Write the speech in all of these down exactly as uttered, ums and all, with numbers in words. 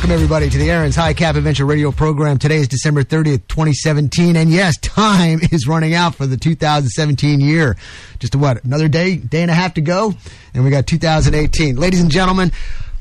Welcome, everybody, to the Aaron's High Cap Adventure radio program. Today is December thirtieth, twenty seventeen, and yes, time is running out for the two thousand seventeen year. Just, what, another day, day and a half to go, and we got two thousand eighteen. Ladies and gentlemen,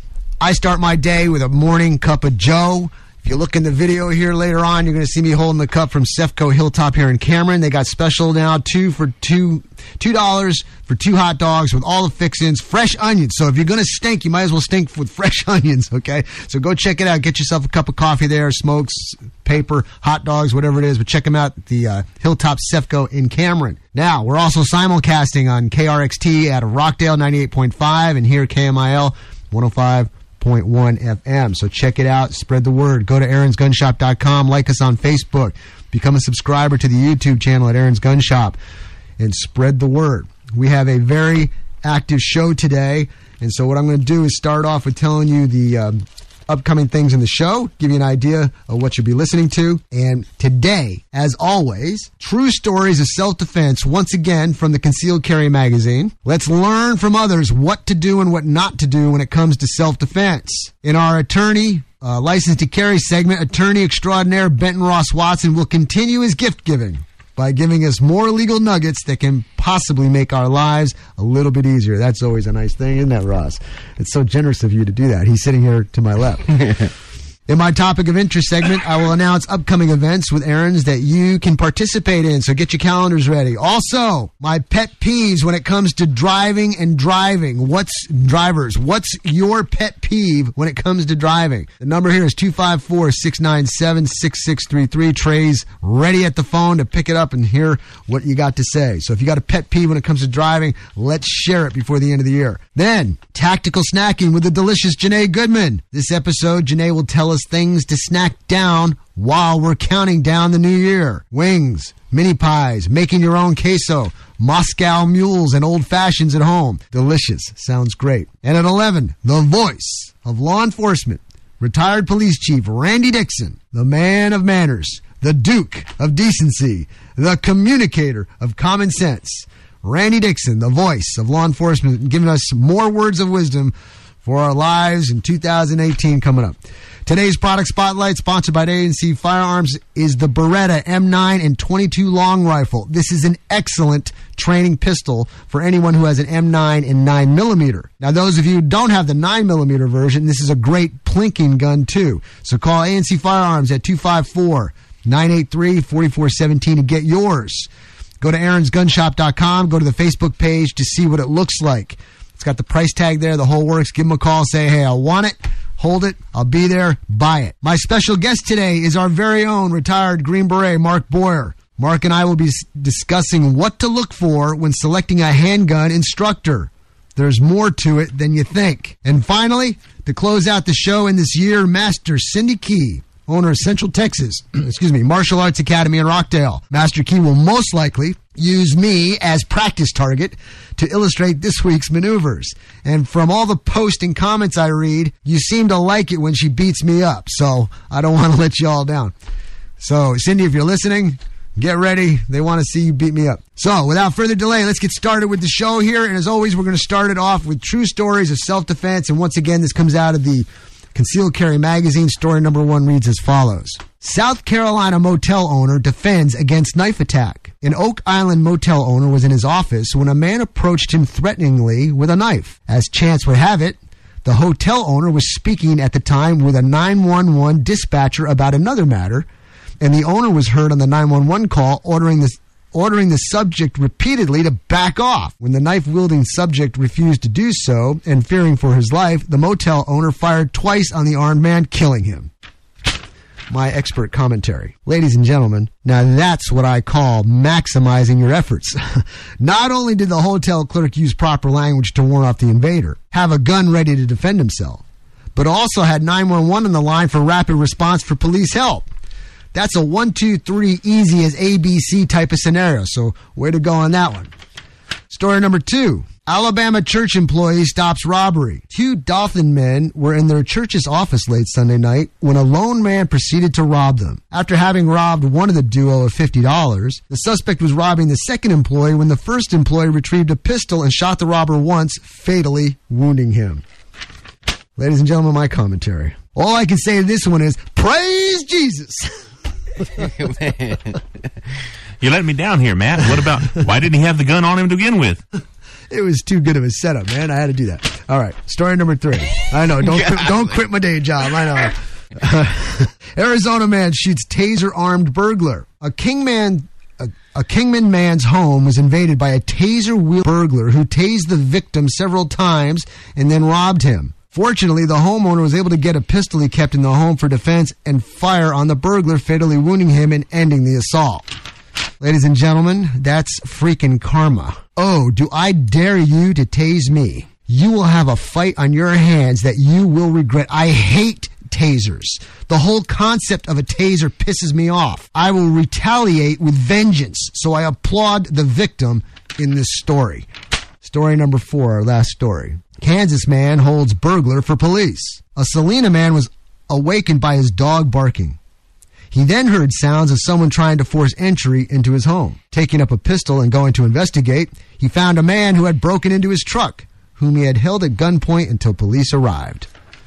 I start my day with a morning cup of Joe. If you look in the video here later on, you're going to see me holding the cup from Cefco Hilltop here in Cameron. They got special now, two for two, two dollars for two hot dogs with all the fixins, fresh onions. So if you're going to stink, you might as well stink with fresh onions, okay? So go check it out. Get yourself a cup of coffee there, smokes, paper, hot dogs, whatever it is. But check them out at the uh, Hilltop Cefco in Cameron. Now, we're also simulcasting on K R X T out of Rockdale, ninety-eight point five, and here K M I L, one oh five point one F M. So check it out. Spread the word. Go to Aaron's Gun Shop dot com. Like us on Facebook. Become a subscriber to the YouTube channel at Aaron's Gun Shop. And spread the word. We have a very active show today. And so what I'm going to do is start off with telling you the um, upcoming things in the show. Give you an idea of what you'll be listening to. And today, as always, true stories of self-defense, once again, from the Concealed Carry magazine. Let's learn from others what to do and what not to do when it comes to self-defense. In our attorney, uh, licensed to carry segment, attorney extraordinaire Benton Ross Watson will continue his gift giving by giving us more legal nuggets that can possibly make our lives a little bit easier. That's always a nice thing, isn't that, Ross? It's so generous of you to do that. He's sitting here to my left. In my topic of interest segment, I will announce upcoming events with Aaron's that you can participate in, so get your calendars ready. Also, my pet peeves when it comes to driving and driving. What's, drivers, what's your pet peeve when it comes to driving? The number here is two five four, six nine seven, six six three three. Trey's ready at the phone to pick it up and hear what you got to say. So if you got a pet peeve when it comes to driving, let's share it before the end of the year. Then, tactical snacking with the delicious Janae Goodman. This episode, Janae will tell us things to snack down while we're counting down the new year. Wings, mini pies, making your own queso, Moscow mules, and old fashions at home. Delicious. Sounds great. And at eleven, the voice of law enforcement, retired police chief Randy Dixon, the man of manners, the Duke of decency, the communicator of common sense. Randy Dixon, the voice of law enforcement, giving us more words of wisdom for our lives in two thousand eighteen coming up. Today's product spotlight, sponsored by A and C Firearms, is the Beretta M nine and twenty-two long rifle. This is an excellent training pistol for anyone who has an M nine and nine millimeter. Now, those of you who don't have the nine millimeter version, this is a great plinking gun too. So call A and C Firearms at two five four, nine eight three, four four one seven to get yours. Go to Aaron's Gun Shop dot com. Go to the Facebook page to see what it looks like. It's got the price tag there, the whole works. Give them a call. Say, hey, I want it. Hold it. I'll be there. Buy it. My special guest today is our very own retired Green Beret, Mark Boyer. Mark and I will be discussing what to look for when selecting a handgun instructor. There's more to it than you think. And finally, to close out the show in this year, Master Cindy Key, owner of Central Texas, excuse me, Martial Arts Academy in Rockdale. Master Key will most likely use me as practice target to illustrate this week's maneuvers. And from all the posts and comments I read, you seem to like it when she beats me up. So I don't want to let you all down. So Cindy, if you're listening, get ready. They want to see you beat me up. So without further delay, let's get started with the show here. And as always, we're going to start it off with true stories of self-defense. And once again, this comes out of the Concealed Carry magazine. Story number one reads as follows. South Carolina motel owner defends against knife attack. An Oak Island motel owner was in his office when a man approached him threateningly with a knife. As chance would have it, the hotel owner was speaking at the time with a nine one one dispatcher about another matter, and the owner was heard on the nine one one call ordering the ordering the subject repeatedly to back off. When the knife-wielding subject refused to do so, and fearing for his life, the motel owner fired twice on the armed man, killing him. My expert commentary. Ladies and gentlemen, now that's what I call maximizing your efforts. Not only did the hotel clerk use proper language to warn off the invader, have a gun ready to defend himself, but also had nine one one on the line for rapid response for police help. That's a one, two, three, easy as A B C type of scenario. So way to go on that one. Story number two. Alabama church employee stops robbery. Two Dothan men were in their church's office late Sunday night when a lone man proceeded to rob them. After having robbed one of the duo of fifty dollars, the suspect was robbing the second employee when the first employee retrieved a pistol and shot the robber once, fatally wounding him. Ladies and gentlemen, my commentary. All I can say to this one is, praise Jesus. Man. You let me down here, Matt. What about, why didn't he have the gun on him to begin with? It was too good of a setup, man. I had to do that. All right, story number three. I know, don't quit, don't quit my day job. I know. Uh, Arizona man shoots taser-armed burglar. A Kingman, a, a Kingman man's home was invaded by a taser-wheel burglar who tased the victim several times and then robbed him. Fortunately, the homeowner was able to get a pistol he kept in the home for defense and fire on the burglar, fatally wounding him and ending the assault. Ladies and gentlemen, that's freaking karma. Oh, do I dare you to tase me? You will have a fight on your hands that you will regret. I hate tasers. The whole concept of a taser pisses me off. I will retaliate with vengeance, so I applaud the victim in this story. Story number four, our last story. Kansas man holds burglar for police. A Salina man was awakened by his dog barking. He then heard sounds of someone trying to force entry into his home. Taking up a pistol and going to investigate, he found a man who had broken into his truck, whom he had held at gunpoint until police arrived.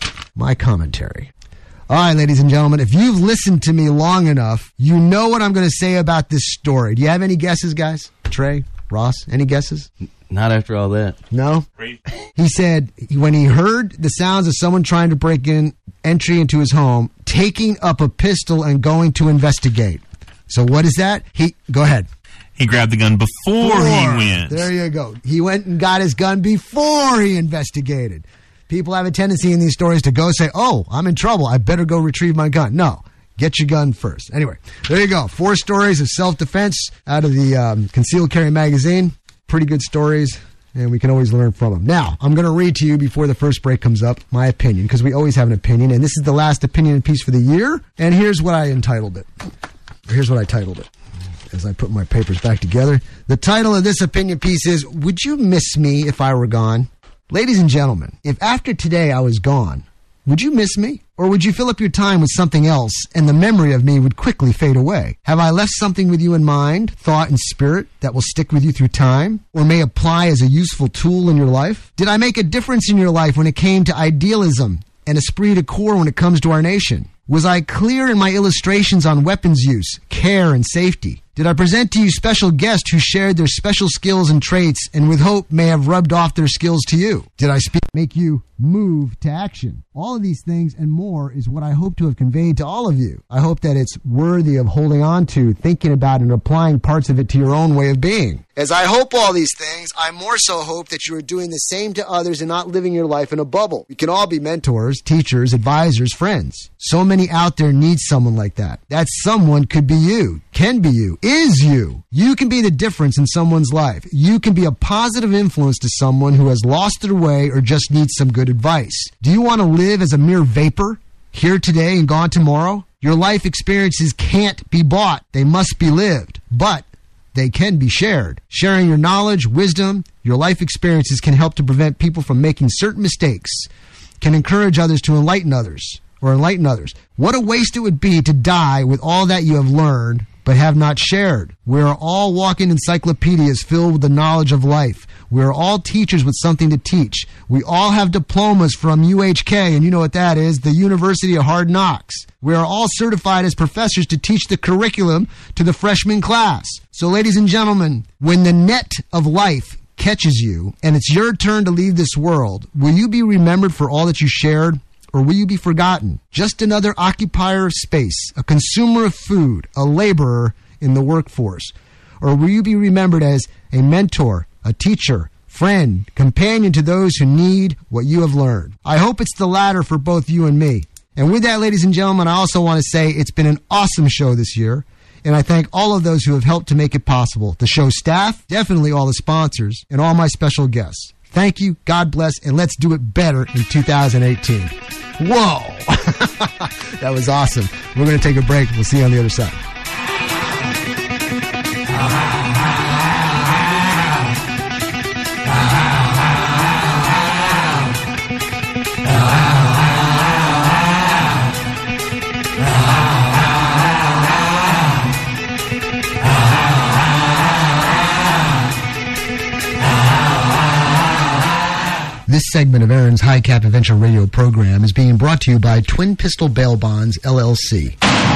My commentary. All right, ladies and gentlemen, if you've listened to me long enough, you know what I'm going to say about this story. Do you have any guesses, guys? Trey, Ross, any guesses? Not after all that. No? He said when he heard the sounds of someone trying to break in entry into his home, taking up a pistol and going to investigate. So what is that? He go ahead. He grabbed the gun before Four. he went. There you go. He went and got his gun before he investigated. People have a tendency in these stories to go say, oh, I'm in trouble. I better go retrieve my gun. No. Get your gun first. Anyway, there you go. Four stories of self-defense out of the um, Concealed Carry magazine. Pretty good stories, and we can always learn from them. Now, I'm going to read to you before the first break comes up my opinion, because we always have an opinion, and this is the last opinion piece for the year, and here's what I entitled it. Here's what I titled it as I put my papers back together. The title of this opinion piece is, Would You Miss Me If I Were Gone? Ladies and gentlemen, if after today I was gone, would you miss me? Or would you fill up your time with something else and the memory of me would quickly fade away? Have I left something with you in mind, thought, and spirit that will stick with you through time or may apply as a useful tool in your life? Did I make a difference in your life when it came to idealism and esprit de corps when it comes to our nation? Was I clear in my illustrations on weapons use, care, and safety? Did I present to you special guests who shared their special skills and traits and with hope may have rubbed off their skills to you? Did I speak, make you move to action? All of these things and more is what I hope to have conveyed to all of you. I hope that it's worthy of holding on to, thinking about, and applying parts of it to your own way of being. As I hope all these things, I more so hope that you are doing the same to others and not living your life in a bubble. We can all be mentors, teachers, advisors, friends. So many out there need someone like that. That someone could be you, can be you, is you. You can be the difference in someone's life. You can be a positive influence to someone who has lost their way or just needs some good advice. Do you want to live as a mere vapor, here today and gone tomorrow? Your life experiences can't be bought. They must be lived. But they can be shared. Sharing your knowledge, wisdom, your life experiences can help to prevent people from making certain mistakes, can encourage others to enlighten others, or enlighten others. What a waste it would be to die with all that you have learned but have not shared. We are all walking encyclopedias filled with the knowledge of life. We are all teachers with something to teach. We all have diplomas from U H K, and you know what that is, the University of Hard Knocks. We are all certified as professors to teach the curriculum to the freshman class. So, ladies and gentlemen, when the net of life catches you and it's your turn to leave this world, will you be remembered for all that you shared? Or will you be forgotten? Just another occupier of space, a consumer of food, a laborer in the workforce? Or will you be remembered as a mentor, a teacher, friend, companion to those who need what you have learned? I hope it's the latter for both you and me. And with that, ladies and gentlemen, I also want to say it's been an awesome show this year. And I thank all of those who have helped to make it possible. The show staff, definitely all the sponsors, and all my special guests. Thank you, God bless, and let's do it better in two thousand eighteen. Whoa! That was awesome. We're going to take a break. We'll see you on the other side. This segment of Aaron's High Cap Adventure radio program is being brought to you by Twin Pistol Bail Bonds, L L C.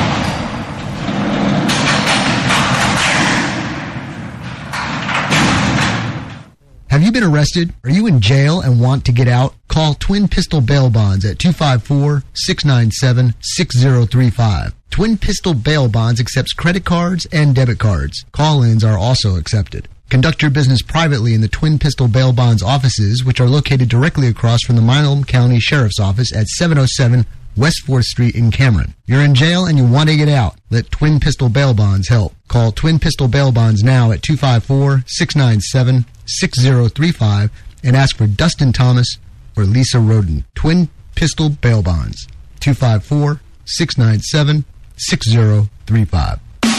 Have you been arrested? Are you in jail and want to get out? Call Twin Pistol Bail Bonds at two five four, six nine seven, six zero three five. Twin Pistol Bail Bonds accepts credit cards and debit cards. Call-ins are also accepted. Conduct your business privately in the Twin Pistol Bail Bonds offices, which are located directly across from the Milam County Sheriff's Office at seven oh seven West fourth Street in Cameron. You're in jail and you want to get out. Let Twin Pistol Bail Bonds help. Call Twin Pistol Bail Bonds now at two five four, six nine seven, six zero three five and ask for Dustin Thomas or Lisa Roden. Twin Pistol Bail Bonds, two five four, six nine seven, six zero three five.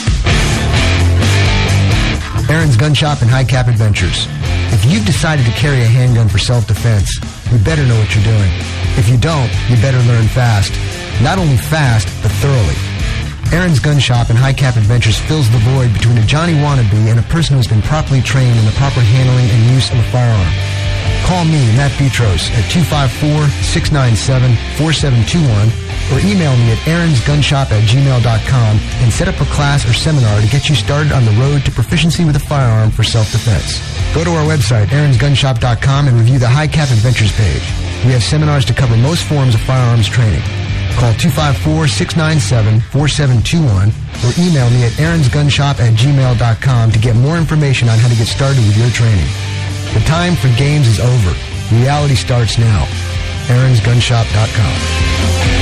Aaron's Gun Shop and High Cap Adventures. If you've decided to carry a handgun for self-defense, you better know what you're doing. If you don't, you better learn fast. Not only fast, but thoroughly. Aaron's Gun Shop and High Cap Adventures fills the void between a Johnny wannabe and a person who has been properly trained in the proper handling and use of a firearm. Call me, Matt Petros, at two five four, six nine seven, four seven two one or email me at aaronsgunshop at gmail dot com and set up a class or seminar to get you started on the road to proficiency with a firearm for self-defense. Go to our website, aarons gun shop dot com, and review the High Cap Adventures page. We have seminars to cover most forms of firearms training. Call two five four, six nine seven, four seven two one or email me at aaronsgunshop at gmail dot com to get more information on how to get started with your training. The time for games is over. Reality starts now. aarons gun shop dot com.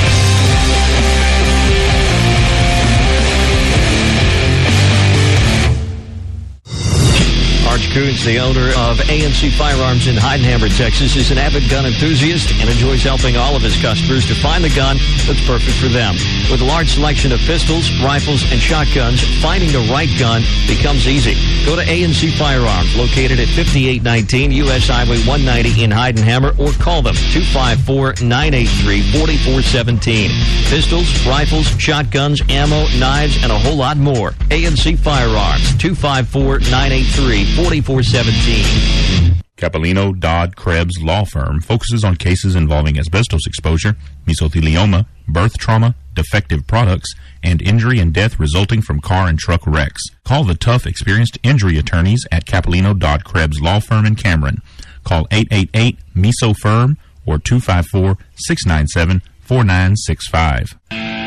Arch Coons, the owner of A N C Firearms in Heidenhammer, Texas, is an avid gun enthusiast and enjoys helping all of his customers to find the gun that's perfect for them. With a large selection of pistols, rifles, and shotguns, finding the right gun becomes easy. Go to A N C Firearms, located at fifty-eight nineteen U S Highway one ninety in Heidenhammer, or call them two five four, nine eight three, four four one seven. Pistols, rifles, shotguns, ammo, knives, and a whole lot more. A N C Firearms, two five four, nine eight three, four four one seven. Capellino Dodd Krebs Law Firm focuses on cases involving asbestos exposure, mesothelioma, birth trauma, defective products, and injury and death resulting from car and truck wrecks. Call the tough, experienced injury attorneys at Capellino Dodd Krebs Law Firm in Cameron. Call eight eight eight, M E S O, F I R M or two five four, six nine seven, four nine six five.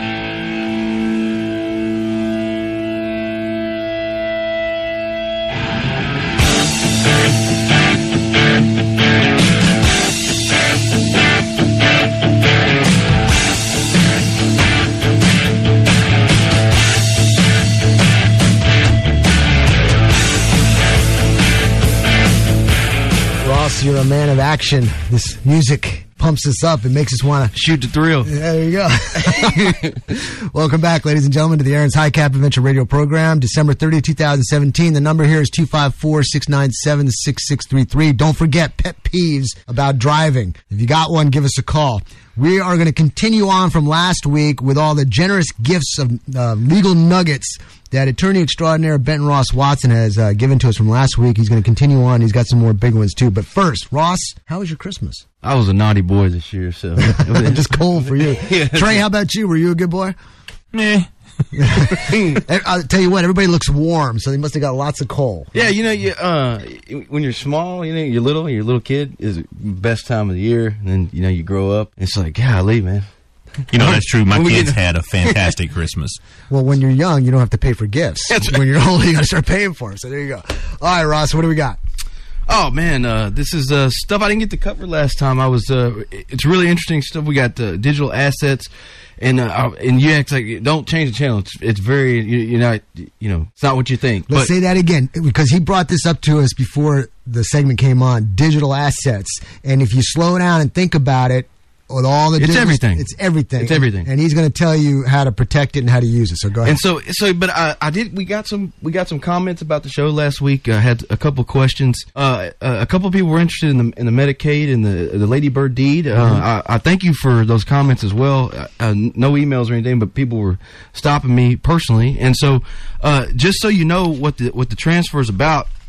You're a man of action. This music pumps us up. It makes us want to shoot the thrill. There you go. Welcome back, ladies and gentlemen, to the Aaron's High Cap Adventure radio program. December thirtieth, twenty seventeen. The number here is two five four, six nine seven, six six three three. Don't forget pet peeves about driving. If you got one, give us a call. We are going to continue on from last week with all the generous gifts of uh, legal nuggets that attorney extraordinaire Benton Ross Watson has uh, given to us from last week. He's going to continue on. He's got some more big ones, too. But first, Ross, how was your Christmas? I was a naughty boy this year, so. Just cold for you. Yeah. Trey, how about you? Were you a good boy? Meh. I'll tell you what, everybody looks warm, so they must have got lots of coal. Yeah, you know, you, uh, when you're small, you know, you're little, you're a little kid, is the best time of the year. And then, you know, you grow up. It's like, golly, man. You know, that's true. My kids had a fantastic Christmas. Well, when you're young, you don't have to pay for gifts. That's right. When you're older, you got to start paying for them. So there you go. All right, Ross, what do we got? Oh, man, uh, this is uh, stuff I didn't get to cover last time. I was. Uh, it's really interesting stuff. We got uh, digital assets. And uh, and you act like don't change the channel. It's, it's very you, you're not you know it's not what you think. Let's but, say that again because he brought this up to us before the segment came on. Digital assets, and if you slow down and think about it, with all the it's digital, everything. It's everything. It's everything. And, and he's going to tell you how to protect it and how to use it. So go ahead. And so so, but I, I did. We got some we got some comments about the show last week. I had a couple of questions. Uh, a couple of people were interested in the in the Medicaid and the the Lady Bird deed. Uh, mm-hmm. I, I thank you for those comments as well. Uh, no emails or anything, but people were stopping me personally. And so, uh, just so you know what the what the transfer is about.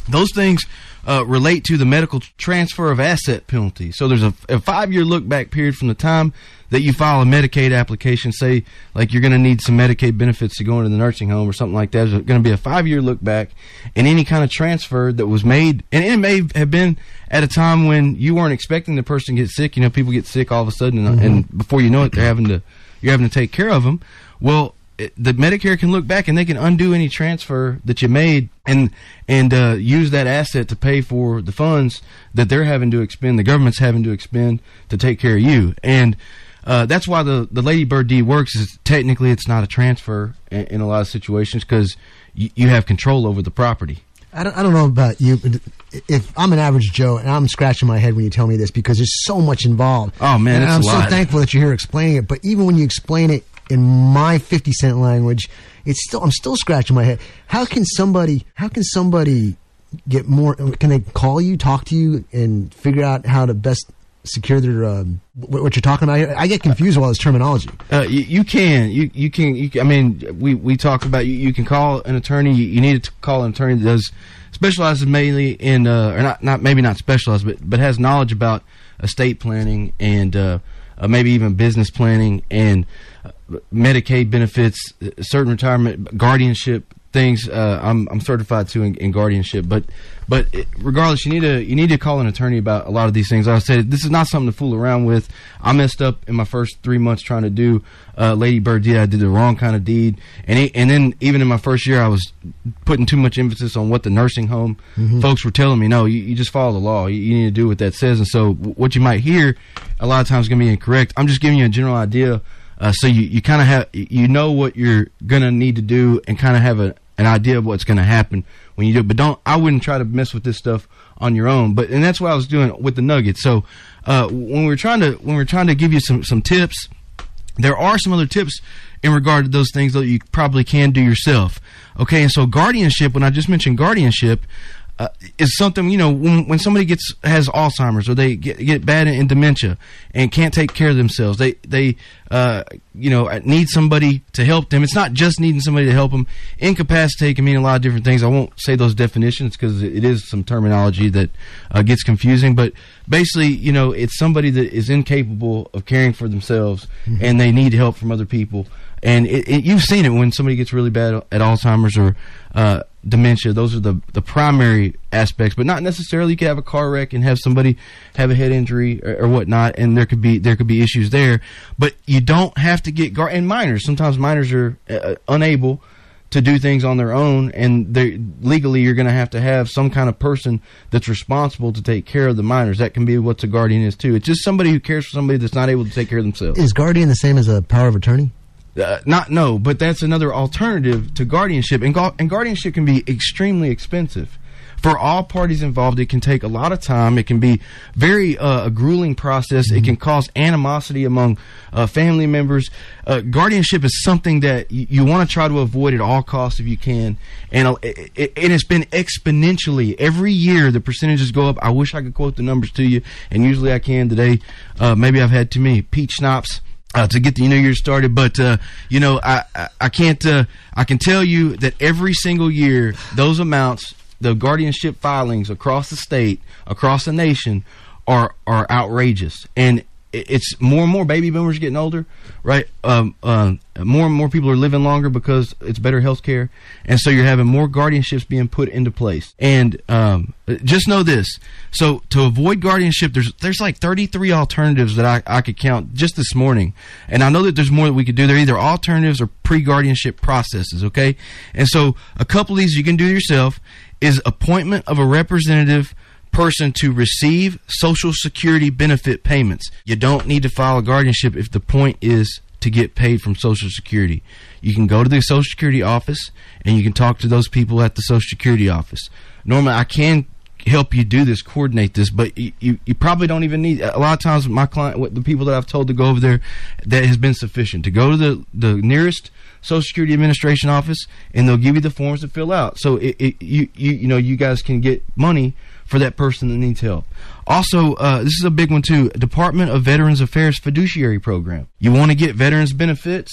Those things uh, relate to the medical transfer of asset penalty. So there's a, a five-year look-back period from the time that you file a Medicaid application, say like you're going to need some Medicaid benefits to go into the nursing home or something like that. There's going to be a five-year look-back, and any kind of transfer that was made, and it may have been at a time when you weren't expecting the person to get sick. You know, people get sick all of a sudden, and, mm-hmm. and before you know it, they're having to you're having to take care of them. Well, it, the Medicare can look back and they can undo any transfer that you made and and uh, use that asset to pay for the funds that they're having to expend, the government's having to expend to take care of you. And uh, that's why the, the Lady Bird deed works. Is technically it's not a transfer in, in a lot of situations because you, you have control over the property. I don't, I don't know about you, but if I'm an average Joe, and I'm scratching my head when you tell me this because there's so much involved. Oh, man, and it's I'm a lot. so thankful that you're here explaining it. But even when you explain it in my fifty cent language, it's still I'm still scratching my head. How can somebody? How can somebody get more? Can they call you, talk to you, and figure out how to best secure their um, what you're talking about here? I get confused with all this terminology. Uh, you, you can, you you can. You, I mean, we we talk about you. You can call an attorney. You, you need to call an attorney that does specializes mainly in, uh, or not not maybe not specialized, but but has knowledge about estate planning and uh, uh, maybe even business planning and uh, Medicaid benefits, certain retirement, guardianship things. Uh, I'm I'm certified too in, in guardianship, but but it, regardless, you need to you need to call an attorney about a lot of these things. Like I said, this is not something to fool around with. I messed up in my first three months trying to do uh, Lady Bird deed. I did the wrong kind of deed, and it, and then even in my first year, I was putting too much emphasis on what the nursing home mm-hmm. folks were telling me. No, you, you just follow the law. You, you need to do what that says. And so, what you might hear a lot of times is going to be incorrect. I'm just giving you a general idea, uh, so you you kind of have you know what you're going to need to do, and kind of have a an idea of what's going to happen when you do it. But don't, I wouldn't try to mess with this stuff on your own. But, and that's what I was doing with the Nuggets. So, uh, when we're trying to, when we're trying to give you some, some tips, there are some other tips in regard to those things that you probably can do yourself. Okay. And so guardianship, when I just mentioned guardianship, Uh, is something, you know, when, when somebody gets has Alzheimer's or they get, get bad in, in dementia and can't take care of themselves, they they uh, you know need somebody to help them. It's not just needing somebody to help them. Incapacitate can mean a lot of different things. I won't say those definitions because it is some terminology that uh, gets confusing. But basically, you know, it's somebody that is incapable of caring for themselves mm-hmm. and they need help from other people. And it, it, you've seen it when somebody gets really bad at Alzheimer's or uh, dementia. Those are the the primary aspects, but not necessarily. You could have a car wreck and have somebody have a head injury or, or whatnot, and there could be there could be issues there. But you don't have to get guard. And minors, sometimes minors are uh, unable to do things on their own, and they legally you're going to have to have some kind of person that's responsible to take care of the minors. That can be what a guardian is too. It's just somebody who cares for somebody that's not able to take care of themselves. Is guardian the same as a power of attorney? Uh, not no, but that's another alternative to guardianship, and, gu- and guardianship can be extremely expensive for all parties involved. It can take a lot of time. It can be very uh, a grueling process. Mm-hmm. It can cause animosity among uh, family members. Uh, guardianship is something that y- you want to try to avoid at all costs if you can, and uh, it, it, it has been exponentially every year. The percentages go up. I wish I could quote the numbers to you, and usually I can today. Uh, maybe I've had too many peach schnapps Uh, to get the new year started, but uh, you know, I I, I can't. Uh, I can tell you that every single year, those amounts, the guardianship filings across the state, across the nation, are are outrageous, and it's more and more baby boomers getting older, right? Um, uh, more and more people are living longer because it's better health care, and so you're having more guardianships being put into place. And um, just know this: so to avoid guardianship, there's there's like thirty-three alternatives that I, I could count just this morning, and I know that there's more that we could do. They're either alternatives or pre-guardianship processes. Okay, and so a couple of these you can do yourself is appointment of a representative person to receive Social Security benefit payments. You don't need to file a guardianship if the point is to get paid from Social Security. You can go to the Social Security office and you can talk to those people at the Social Security office. Normally, I can help you do this, coordinate this, but you, you, you probably don't even need. A lot of times, my client, the people that I've told to go over there, that has been sufficient. To go to the, the nearest Social Security Administration office, and they'll give you the forms to fill out. So it, it, you, you, you know, you guys can get money for that person that needs help. Also, uh, this is a big one too, Department of Veterans Affairs Fiduciary Program. You want to get veterans benefits,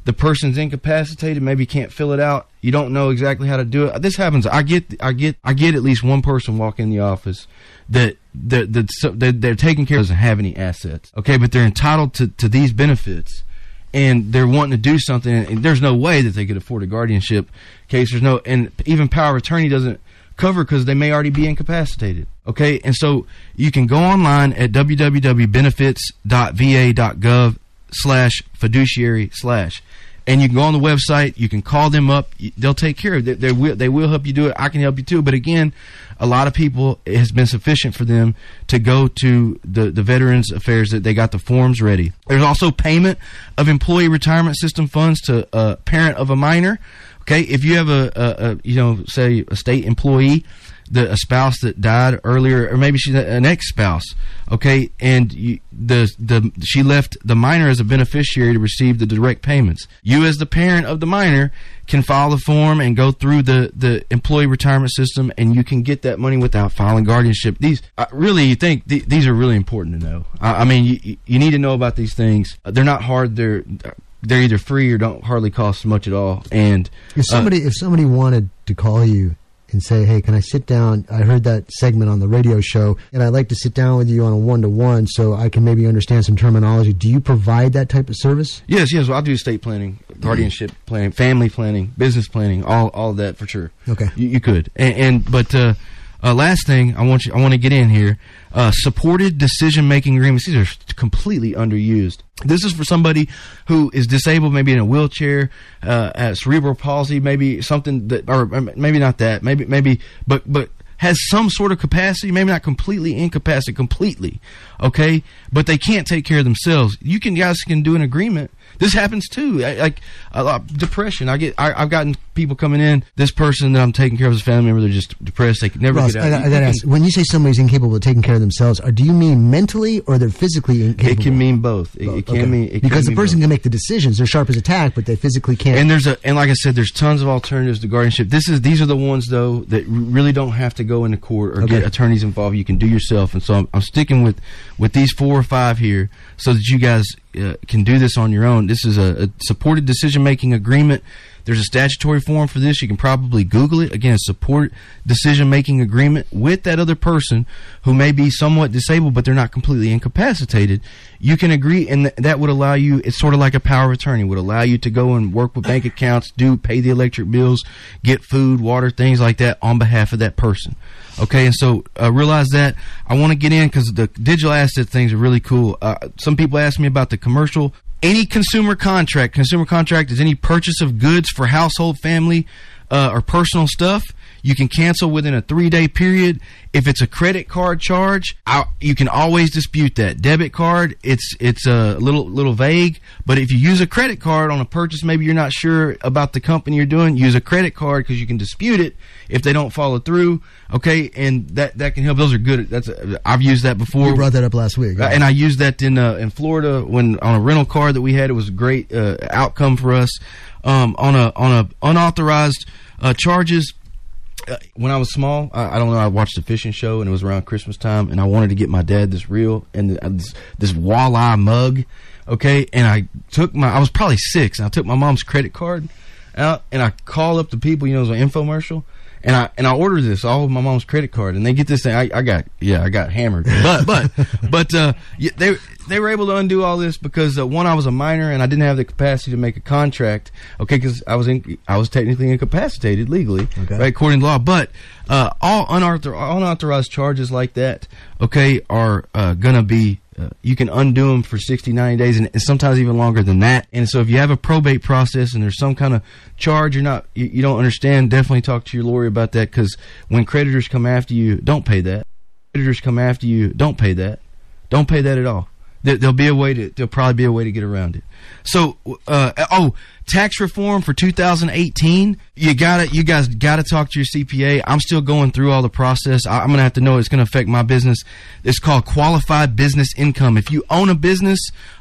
the person's incapacitated, maybe can't fill it out. You don't know exactly how to do it. This happens. I get, I get, I get at least one person walk in the office that that that so, that they're taking care of, doesn't have any assets. Okay, but they're entitled to, to these benefits, and they're wanting to do something. And there's no way that they could afford a guardianship case. There's no, and even power of attorney doesn't cover because they may already be incapacitated. Okay, and so you can go online at w w w dot benefits dot v a dot gov slash fiduciary slash, and you can go on the website. You can call them up. They'll take care of it. They, they will. They will help you do it. I can help you too. But again, a lot of people, it has been sufficient for them to go to the the Veterans Affairs, that they got the forms ready. There's also payment of employee retirement system funds to a parent of a minor. Okay, if you have a, a, a you know, say a state employee, the a spouse that died earlier, or maybe she's an ex-spouse, okay, and you, the the she left the minor as a beneficiary to receive the direct payments. You, as the parent of the minor, can file the form and go through the the employee retirement system, and you can get that money without filing guardianship. These uh, really, you think th- these are really important to know. I, I mean, you you need to know about these things. They're not hard. They're they're either free or don't hardly cost much at all. And if somebody uh, if somebody wanted to call you and say, hey, can I sit down? I heard that segment on the radio show, and I'd like to sit down with you on a one-to-one so I can maybe understand some terminology. Do you provide that type of service? Yes, yes. Well, I do estate planning, guardianship planning, family planning, business planning, all all of that for sure. Okay. You, you could. And, and but uh, uh, last thing I want you, I want to get in here, uh, supported decision-making agreements. These are completely underused. This is for somebody who is disabled, maybe in a wheelchair, uh, has cerebral palsy, maybe something that, or maybe not that, maybe, maybe, but, but has some sort of capacity, maybe not completely incapacitated, completely, okay, but they can't take care of themselves. You can, guys can do an agreement. This happens too. I, like a lot, depression. I get. I, I've gotten people coming in. This person that I'm taking care of as a family member, they're just depressed. They can never Ross, get out. I, I gotta ask. When you say somebody's incapable of taking care of themselves, or do you mean mentally, or they're physically incapable? It can mean both. It, it can okay. mean it because can the person both. can make the decisions. They're sharp as a tack, but they physically can't. And there's a and like I said, there's tons of alternatives to guardianship. This is these are the ones though that really don't have to go into court or Okay. get attorneys involved. You can do yourself. And so I'm, I'm sticking with with these four or five here so that you guys uh, can do this on your own. This is a, a supported decision-making agreement. There's a statutory form for this. You can probably Google it. Again, support decision-making agreement with that other person who may be somewhat disabled, but they're not completely incapacitated. You can agree, and th- that would allow you, it's sort of like a power of attorney, would allow you to go and work with bank accounts, do pay the electric bills, get food, water, things like that on behalf of that person. Okay, and so uh, realize that. I want to get in because the digital asset things are really cool. Uh, some people ask me about the commercial. Any consumer contract, consumer contract is any purchase of goods for household, family, uh, or personal stuff. You can cancel within a three-day period. If it's a credit card charge, I, you can always dispute that. Debit card, it's it's a little little vague. But if you use a credit card on a purchase, maybe you're not sure about the company you're doing, use a credit card because you can dispute it if they don't follow through. Okay, and that, that can help. Those are good. That's a, I've used that before. You brought that up last week. Uh, and I used that in uh, in Florida when on a rental car that we had. It was a great uh, outcome for us. Um, on a on a unauthorized uh, charges. Uh, when I was small, I, I don't know. I watched a fishing show, and it was around Christmas time, and I wanted to get my dad this reel and uh, this, this walleye mug. Okay, and I took my. I was probably six, and I took my mom's credit card out, and I called up the people. You know, it was an infomercial. And I and I ordered this all with my mom's credit card, and they get this thing. I, I got yeah, I got hammered, but but but uh, they they were able to undo all this because uh, one, I was a minor and I didn't have the capacity to make a contract. Okay, because I was in, I was technically incapacitated legally, okay. right, according to law. But uh, all unauthor, unauthorized charges like that, okay, are uh, gonna be. Uh, you can undo them for sixty, ninety days, and sometimes even longer than that. And so if you have a probate process and there's some kind of charge you're not, you, you don't understand, definitely talk to your lawyer about that, because when creditors come after you, don't pay that. Creditors come after you, don't pay that. Don't pay that at all. There, there'll be a way to, there'll probably be a way to get around it. So, uh, oh, tax reform for two thousand eighteen. You gotta, you guys gotta talk to your C P A. I'm still going through all the process. I, I'm gonna have to know it's gonna affect my business. It's called qualified business income. If you own a business,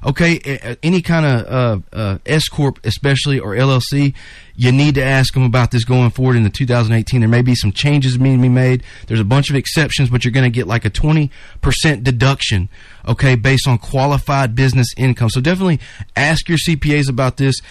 okay, any kind of uh, uh, S corp, especially, or L L C, you need to ask them about this going forward in the two thousand eighteen. There may be some changes need to be made. There's a bunch of exceptions, but you're going to get like a twenty percent deduction, okay, based on qualified business income. So definitely ask your C P As about this. And if you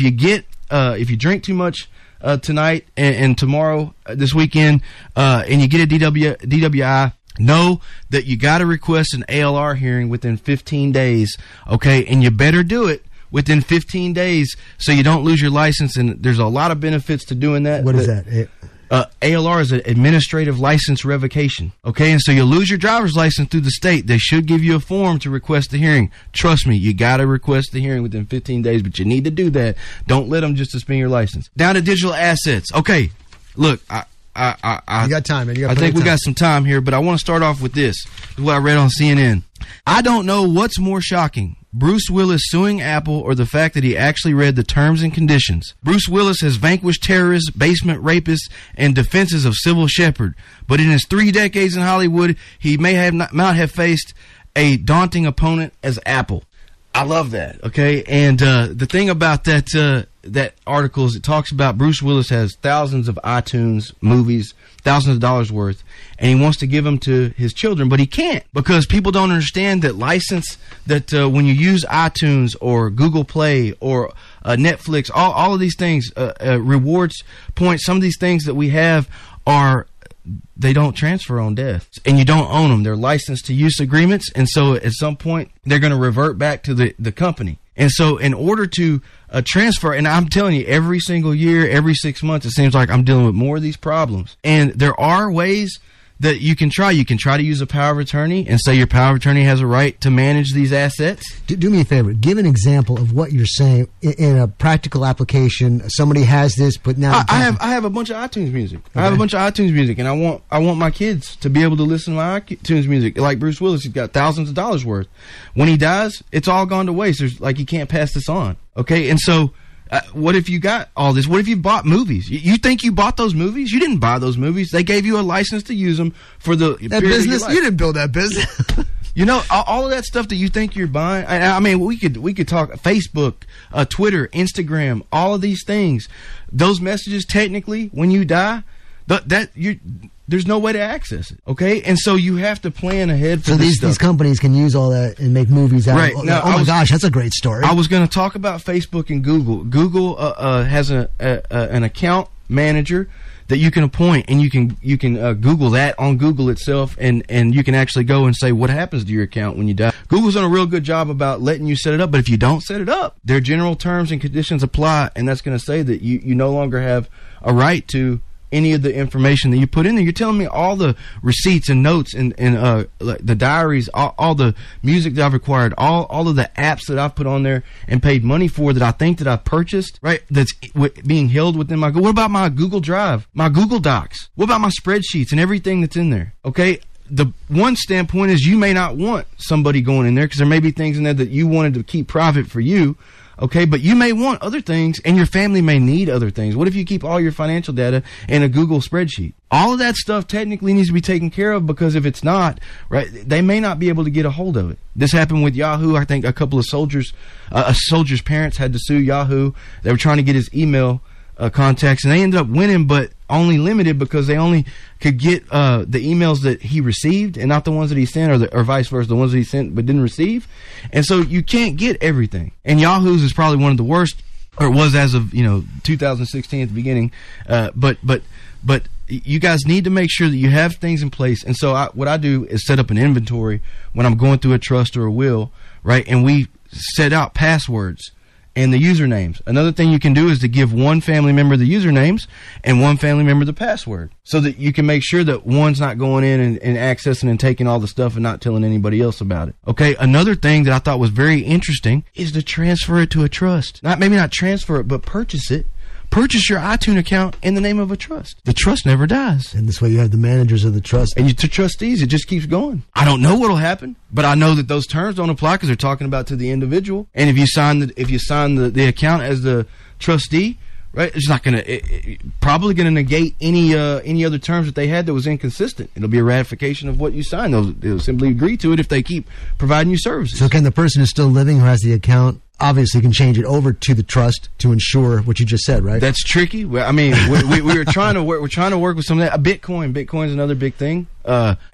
you get uh, if you drink too much uh, tonight and, and tomorrow uh, this weekend, uh, and you get a D W D W I. Know that you got to request an A L R hearing within fifteen days, okay? And you better do it within fifteen days so you don't lose your license. And there's a lot of benefits to doing that. What is that? Uh, A L R is an administrative license revocation, okay? And so you lose your driver's license through the state. They should give you a form to request the hearing. Trust me, you got to request the hearing within fifteen days, but you need to do that. Don't let them just suspend your license. Down to digital assets. Okay, look, I... I, I, I, you got time, man. You got I think we time. got some time here, but I want to start off with this. This is what I read on C N N. I don't know what's more shocking, Bruce Willis suing Apple or the fact that he actually read the terms and conditions. Bruce Willis has vanquished terrorists, basement rapists, and defenses of Sybil Shepherd. But in his three decades in Hollywood, he may have not, not have faced a daunting opponent as Apple. I love that, okay? And uh, the thing about that... Uh, that article is it talks about Bruce Willis has thousands of iTunes movies, thousands of dollars worth, and he wants to give them to his children, but he can't because people don't understand that license, that uh, when you use iTunes or Google Play or uh, Netflix, all, all of these things, uh, uh, rewards points, some of these things that we have are, they don't transfer on death, and you don't own them. They're licensed to use agreements, and so at some point they're going to revert back to the, the company. And so in order to uh, transfer, and I'm telling you, every single year, every six months, it seems like I'm dealing with more of these problems. And there are ways that you can try. You can try to use a power of attorney and say your power of attorney has a right to manage these assets. Do, do me a favor. Give an example of what you're saying in, in a practical application. Somebody has this, but now I, I have I have a bunch of iTunes music. Okay. I have a bunch of iTunes music, and I want I want my kids to be able to listen to my iTunes music. Like Bruce Willis, he's got thousands of dollars worth. When he dies, it's all gone to waste. There's like you can't pass this on. Okay, and so. Uh, what if you got all this? What if you bought movies? You, you think you bought those movies? You didn't buy those movies. They gave you a license to use them for the that business. You didn't build that business. You know, all, all of that stuff that you think you're buying. I, I mean, we could we could talk Facebook, uh, Twitter, Instagram, all of these things. Those messages, technically, when you die, that that you. There's no way to access it, okay? And so you have to plan ahead for so this these, stuff. these companies can use all that and make movies out right. of it. Now, oh, my was, gosh, that's a great story. I was going to talk about Facebook and Google. Google uh, uh, has a, a, a an account manager that you can appoint, and you can you can uh, Google that on Google itself, and, and you can actually go and say what happens to your account when you die. Google's done a real good job about letting you set it up, but if you don't set it up, their general terms and conditions apply, and that's going to say that you, you no longer have a right to any of the information that you put in there. You're telling me all the receipts and notes and, and uh, the diaries, all, all the music that I've acquired, all, all of the apps that I've put on there and paid money for that I think that I purchased, right, that's w- being held within my... What about my Google Drive, my Google Docs? What about my spreadsheets and everything that's in there? Okay, the one standpoint is you may not want somebody going in there because there may be things in there that you wanted to keep private for you. Okay, but you may want other things, and your family may need other things. What if you keep all your financial data in a Google spreadsheet? All of that stuff technically needs to be taken care of, because if it's not, right, they may not be able to get a hold of it. This happened with Yahoo. I think a couple of soldiers, uh, a soldier's parents had to sue Yahoo. They were trying to get his email uh, contacts, and they ended up winning, but only limited because they only could get uh, the emails that he received and not the ones that he sent, or, the, or vice versa, the ones that he sent but didn't receive. And so you can't get everything. And Yahoo's is probably one of the worst, or it was as of, you know, two thousand sixteen at the beginning. Uh, but but but you guys need to make sure that you have things in place. And so I, what I do is set up an inventory when I'm going through a trust or a will, right? And we set out passwords and the usernames. Another thing you can do is to give one family member the usernames and one family member the password, so that you can make sure that one's not going in and, and accessing and taking all the stuff and not telling anybody else about it. Okay, another thing that I thought was very interesting is to transfer it to a trust. Not maybe not transfer it, but purchase it. Purchase your iTunes account in the name of a trust. The trust never dies. And this way you have the managers of the trust. And you, to trustees, it just keeps going. I don't know what'll happen, but I know that those terms don't apply because they're talking about to the individual. And if you sign the if you sign the, the account as the trustee, right, it's not going to it, it, probably going to negate any uh, any other terms that they had that was inconsistent. It'll be a ratification of what you signed. They'll, they'll simply agree to it if they keep providing you services. So can the person who's still living who has the account obviously can change it over to the trust to ensure what you just said, right? That's tricky. I mean, we, we, we were trying to work. We're trying to work with some of that. Bitcoin. Bitcoin's another big thing. Uh,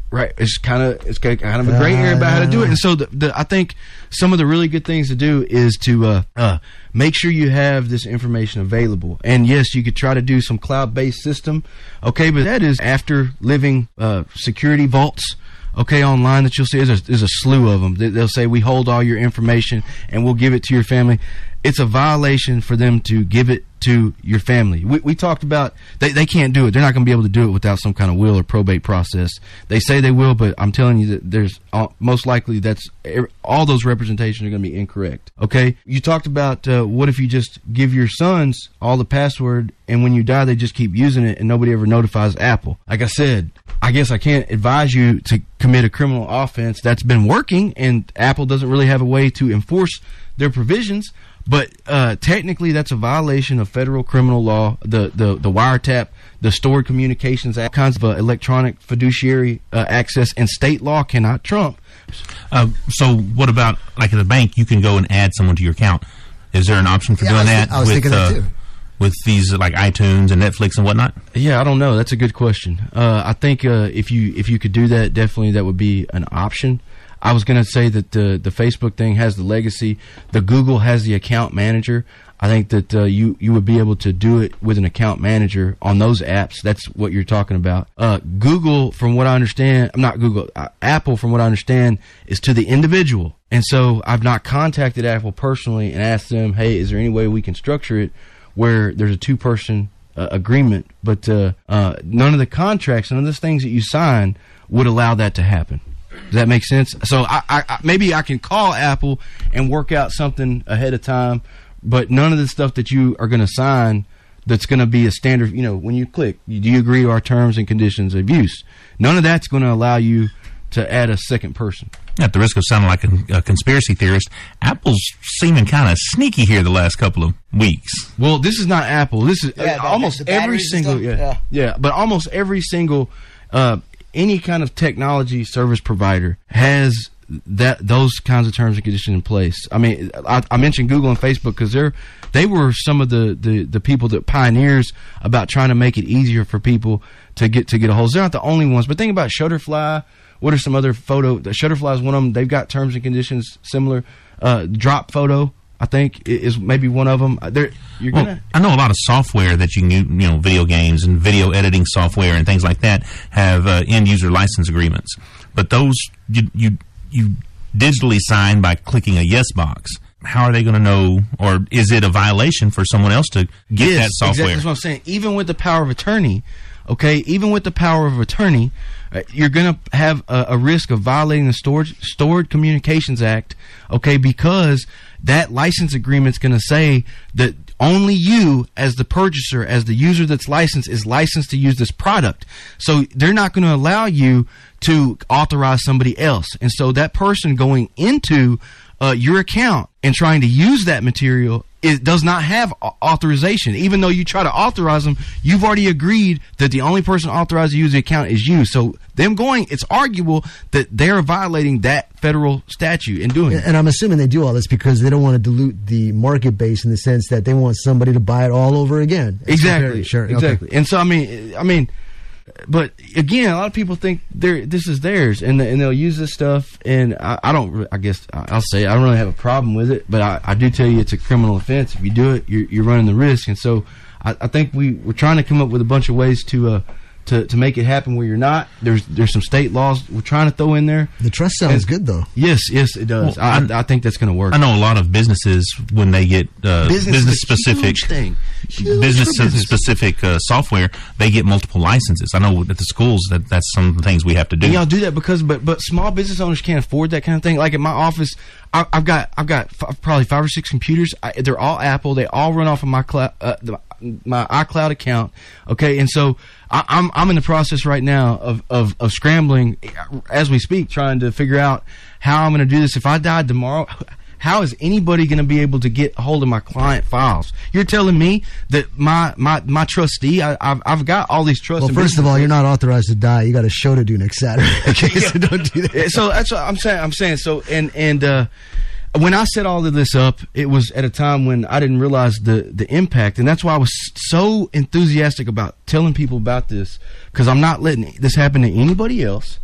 right. It's kind of it's kind of a gray area about how to do it. And so the, the I think some of the really good things to do is to uh, uh, make sure you have this information available. And yes, you could try to do some cloud-based system, okay, but that is after living uh, security vaults. Okay, online that you'll see, there's a, there's a slew of them. They'll say, we hold all your information and we'll give it to your family. It's a violation for them to give it to your family. We, we talked about, they, they can't do it. They're not going to be able to do it without some kind of will or probate process. They say they will, but I'm telling you that there's, uh, most likely that's, all those representations are going to be incorrect. Okay? You talked about, uh, what if you just give your sons all the password and when you die, they just keep using it and nobody ever notifies Apple. Like I said, I guess I can't advise you to commit a criminal offense that's been working, and Apple doesn't really have a way to enforce their provisions. But uh, technically, that's a violation of federal criminal law, the the, the wiretap, the Stored Communications Act, kinds of uh, electronic fiduciary uh, access, and state law cannot trump. Uh, so what about, like at the bank, you can go and add someone to your account. Is there an option for yeah, doing I was, that? I was with, thinking that uh, too. With these like iTunes and Netflix and whatnot? Yeah, I don't know. That's a good question. Uh, I think uh, if you if you could do that, definitely that would be an option. I was going to say that the the Facebook thing has the legacy. The Google has the account manager. I think that uh, you you would be able to do it with an account manager on those apps. That's what you're talking about. Uh, Google, from what I understand, I'm not Google. Uh, Apple, from what I understand, is to the individual. And so I've not contacted Apple personally and asked them, hey, is there any way we can structure it where there's a two-person uh, agreement, but uh, uh, none of the contracts, none of the things that you sign would allow that to happen. Does that make sense? So I, I, I, maybe I can call Apple and work out something ahead of time, but none of the stuff that you are going to sign that's going to be a standard, you know, when you click, do you agree to our terms and conditions of use? None of that's going to allow you to add a second person. At the risk of sounding like a, a conspiracy theorist, Apple's seeming kind of sneaky here the last couple of weeks. Well, this is not Apple. This is Yeah, uh, the- almost the every batteries and single, stuff? yeah, Yeah. yeah, but almost every single, uh, any kind of technology service provider has that those kinds of terms and conditions in place. I mean, I, I mentioned Google and Facebook because they're they were some of the, the, the people that pioneers about trying to make it easier for people to get to get a hold. They're not the only ones, but think about Shutterfly. What are some other photo? Shutterfly is one of them. They've got terms and conditions similar. Uh, Drop Photo, I think, is maybe one of them. They're, you're Well, gonna. I know a lot of software that you can, use, you know, video games and video editing software and things like that have uh, end user license agreements. But those you, you you digitally sign by clicking a yes box. How are they going to know, or is it a violation for someone else to get Yes, that software? Exactly. That's what I'm saying. Even with the power of attorney, okay, even with the power of attorney, uh, you're going to have a, a risk of violating the Stored, Stored Communications Act, okay, because that license agreement's going to say that only you, as the purchaser, as the user that's licensed, is licensed to use this product. So they're not going to allow you to authorize somebody else. And so that person going into uh, your account and trying to use that material, it does not have authorization. Even though you try to authorize them, you've already agreed that the only person authorized to use the account is you. So them going, it's arguable that they're violating that federal statute in doing it. And I'm assuming they do all this because they don't want to dilute the market base in the sense that they want somebody to buy it all over again. Exactly. Sure. Exactly. Okay. And so, I mean, I mean, but again, a lot of people think they're this is theirs, and and they'll use this stuff. And I, I don't. I guess I'll say I don't really have a problem with it, but I, I do tell you it's a criminal offense. If you do it, you're, you're running the risk. And so, I, I think we we're trying to come up with a bunch of ways to uh to, to make it happen where you're not. There's there's some state laws we're trying to throw in there. The trust sounds And- good though. Yes, yes, it does. Well, I, I'm- I think that's going to work. I know a lot of businesses when they get uh, Business business, is a specific huge thing. Huge business for business. specific uh, software, they get multiple licenses. I know at the schools that that's some of the things we have to do. And y'all do that because, but but small business owners can't afford that kind of thing. Like at my office, I, I've got I've got f- probably five or six computers. I, they're all Apple. They all run off of my cloud, uh, the, my iCloud account. Okay, and so I, I'm I'm in the process right now of, of of scrambling as we speak, trying to figure out how I'm going to do this. If I died tomorrow, how is anybody going to be able to get a hold of my client files? You're telling me that my my my trustee, I, I've I've got all these trusts. Well, and first of all, businesses. you're not authorized to die. You got a show to do next Saturday. Okay, so don't do that. Yeah, so that's what I'm saying. I'm saying so, and and uh, when I set all of this up, it was at a time when I didn't realize the the impact, and that's why I was so enthusiastic about telling people about this, because I'm not letting this happen to anybody else.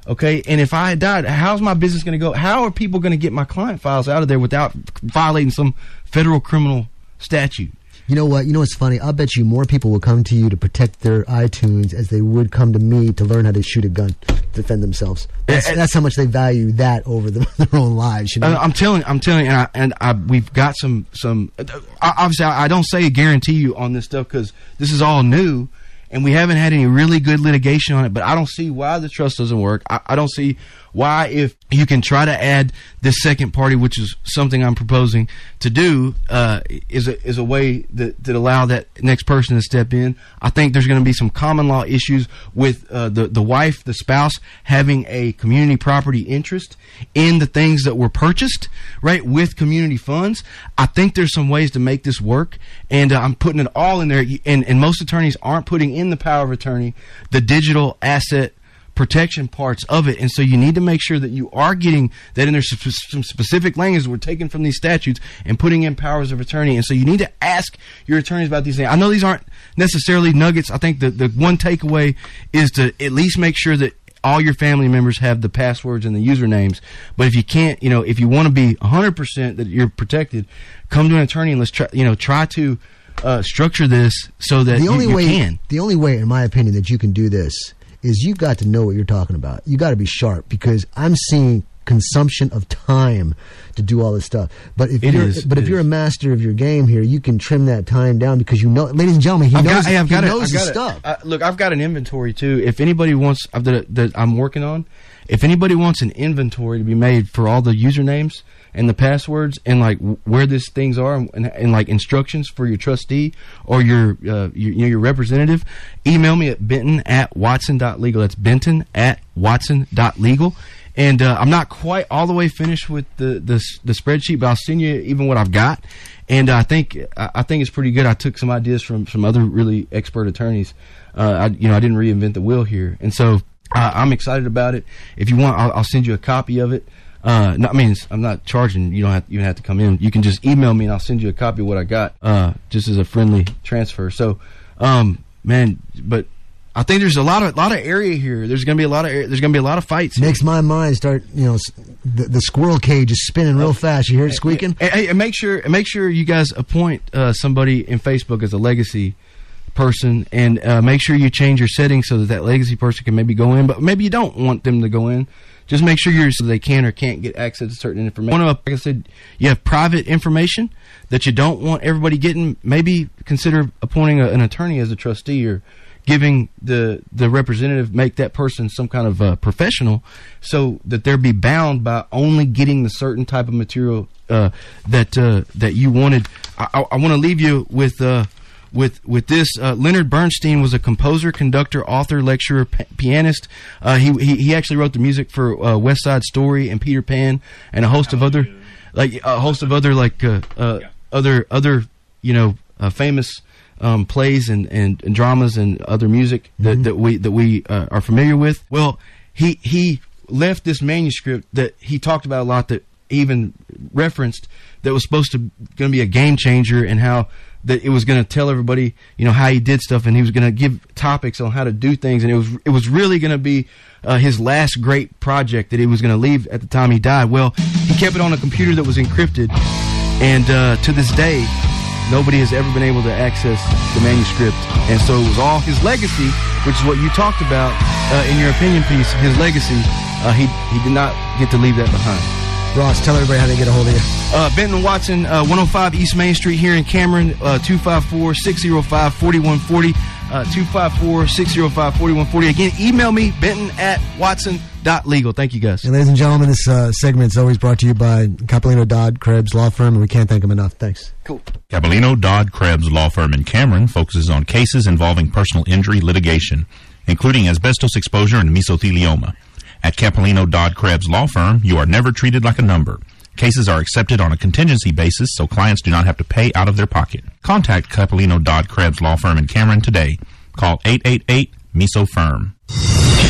Okay, and if I had died, how's my business going to go? How are people going to get my client files out of there without violating some federal criminal statute? You know what? You know what's funny? I'll bet you more people will come to you to protect their iTunes as they would come to me to learn how to shoot a gun, defend themselves. That's, and, that's how much they value that over the, their own lives. You know? I'm telling, I'm telling, and I, and I, we've got some, some. Obviously, I, I don't say a guarantee you on this stuff because this is all new. And we haven't had any really good litigation on it, but I don't see why the trust doesn't work. I, I don't see why, if you can try to add this second party, which is something I'm proposing to do, uh, is a, is a way that, that allow that next person to step in. I think there's going to be some common law issues with uh, the, the wife, the spouse, having a community property interest in the things that were purchased, right, with community funds. I think there's some ways to make this work, and uh, I'm putting it all in there. And, and most attorneys aren't putting in the power of attorney the digital asset protection parts of it, and so you need to make sure that you are getting that in there. Some specific language we're taking from these statutes and putting in powers of attorney, and so you need to ask your attorneys about these things. I know these aren't necessarily nuggets. I think the the one takeaway is to at least make sure that all your family members have the passwords and the usernames. But if you can't, you know, if you want to be one hundred percent that you're protected, come to an attorney and let's try, you know, try to uh, structure this so that the only you, you way, can. The only way, in my opinion, that you can do this is you've got to know what you're talking about. You got to be sharp, because I'm seeing consumption of time to do all this stuff. But if it you're, is, but if is. you're a master of your game here, you can trim that time down because you know, ladies and gentlemen, he I've knows, got, hey, I've he got knows it, his I've got stuff. It. Uh, look, I've got an inventory too. If anybody wants uh, that, that I'm working on, if anybody wants an inventory to be made for all the usernames and the passwords and like where these things are and, and, and like instructions for your trustee or your, uh, your you know your representative, email me at benton at watson dot legal. That's benton at watson dot legal. And uh, I'm not quite all the way finished with the, the the spreadsheet, but I'll send you even what I've got. And I think I think it's pretty good. I took some ideas from some other really expert attorneys. Uh, I, you know, I didn't reinvent the wheel here, and so uh, I'm excited about it. If you want, I'll, I'll send you a copy of it. Uh, no, I mean, I'm not charging. You don't have, you don't have to come in. You can just email me and I'll send you a copy of what I got, uh, just as a friendly transfer. So, um, man, but I think there's a lot of, lot of area here. There's going to be a lot of, there's going to be a lot of fights. Makes here. my mind start, you know, the, the squirrel cage is spinning real fast. You hear it squeaking? And, and, and make sure, and make sure you guys appoint, uh, somebody in Facebook as a legacy person, and, uh, make sure you change your settings so that that legacy person can maybe go in, but maybe you don't want them to go in. Just make sure you're so they can or can't get access to certain information. One of, like I said, you have private information that you don't want everybody getting. Maybe consider appointing a, an attorney as a trustee, or giving the the representative, make that person some kind of uh, professional, so that they'll be bound by only getting the certain type of material uh, that uh, that you wanted. I, I, I want to leave you with. Uh, With with this, uh, Leonard Bernstein was a composer, conductor, author, lecturer, p- pianist. Uh, he, he he actually wrote the music for uh, West Side Story and Peter Pan, and a host of other, like a host of other like uh, uh, yeah. other other you know uh, famous um, plays and, and, and dramas and other music that, mm-hmm. that we that we uh, are familiar with. Well, he he left this manuscript that he talked about a lot, that even referenced, that was supposed to going to be a game changer, and how that it was going to tell everybody, you know, how he did stuff, and he was going to give topics on how to do things, and it was it was really going to be uh, his last great project that he was going to leave at the time he died. Well, he kept it on a computer that was encrypted, and uh, to this day, nobody has ever been able to access the manuscript. And so it was all his legacy, which is what you talked about uh, in your opinion piece. His legacy, uh, he he did not get to leave that behind. Ross, tell everybody how they get a hold of you. Uh, Benton Watson, uh, one oh five East Main Street here in Cameron, uh, two five four, six oh five, four one four oh, uh, two five four, six oh five, four one four oh. Again, email me, benton at watson dot legal. Thank you, guys. And ladies and gentlemen, this uh, segment is always brought to you by Capellino Dodd Krebs Law Firm, and we can't thank them enough. Thanks. Cool. Capellino Dodd Krebs Law Firm in Cameron focuses on cases involving personal injury litigation, including asbestos exposure and mesothelioma. At Capellino Dodd Krebs Law Firm, you are never treated like a number. Cases are accepted on a contingency basis, so clients do not have to pay out of their pocket. Contact Capellino Dodd Krebs Law Firm in Cameron today. Call eight eight eight, M E S O, Firm.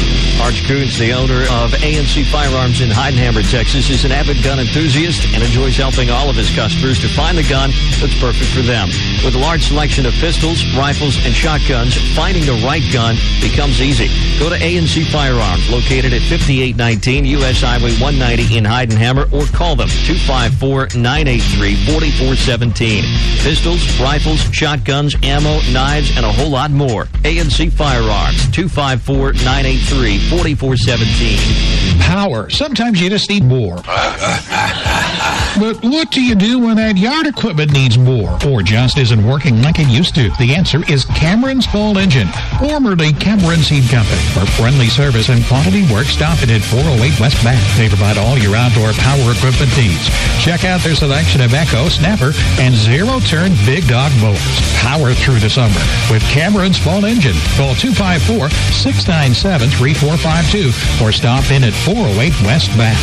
Arch Coons, the owner of A N C Firearms in Heidenhammer, Texas, is an avid gun enthusiast and enjoys helping all of his customers to find the gun that's perfect for them. With a large selection of pistols, rifles, and shotguns, finding the right gun becomes easy. Go to A N C Firearms, located at fifty-eight nineteen U S Highway one ninety in Heidenhammer, or call them two five four, nine eight three, four four one seven. Pistols, rifles, shotguns, ammo, knives, and a whole lot more. A N C Firearms, two five four, nine eight three, four four one seven. Power. Sometimes you just need more. But what do you do when that yard equipment needs more or just isn't working like it used to? The answer is Cameron's Full Engine, formerly Cameron Seed Company. For friendly service and quality work, stop it at four oh eight West Bath. They provide all your outdoor power equipment needs. Check out their selection of Echo, Snapper, and zero-turn Big Dog mowers. Power through the summer with Cameron's Full Engine. Call two five four, six nine seven, three four five two or stop in at four oh eight West Bath.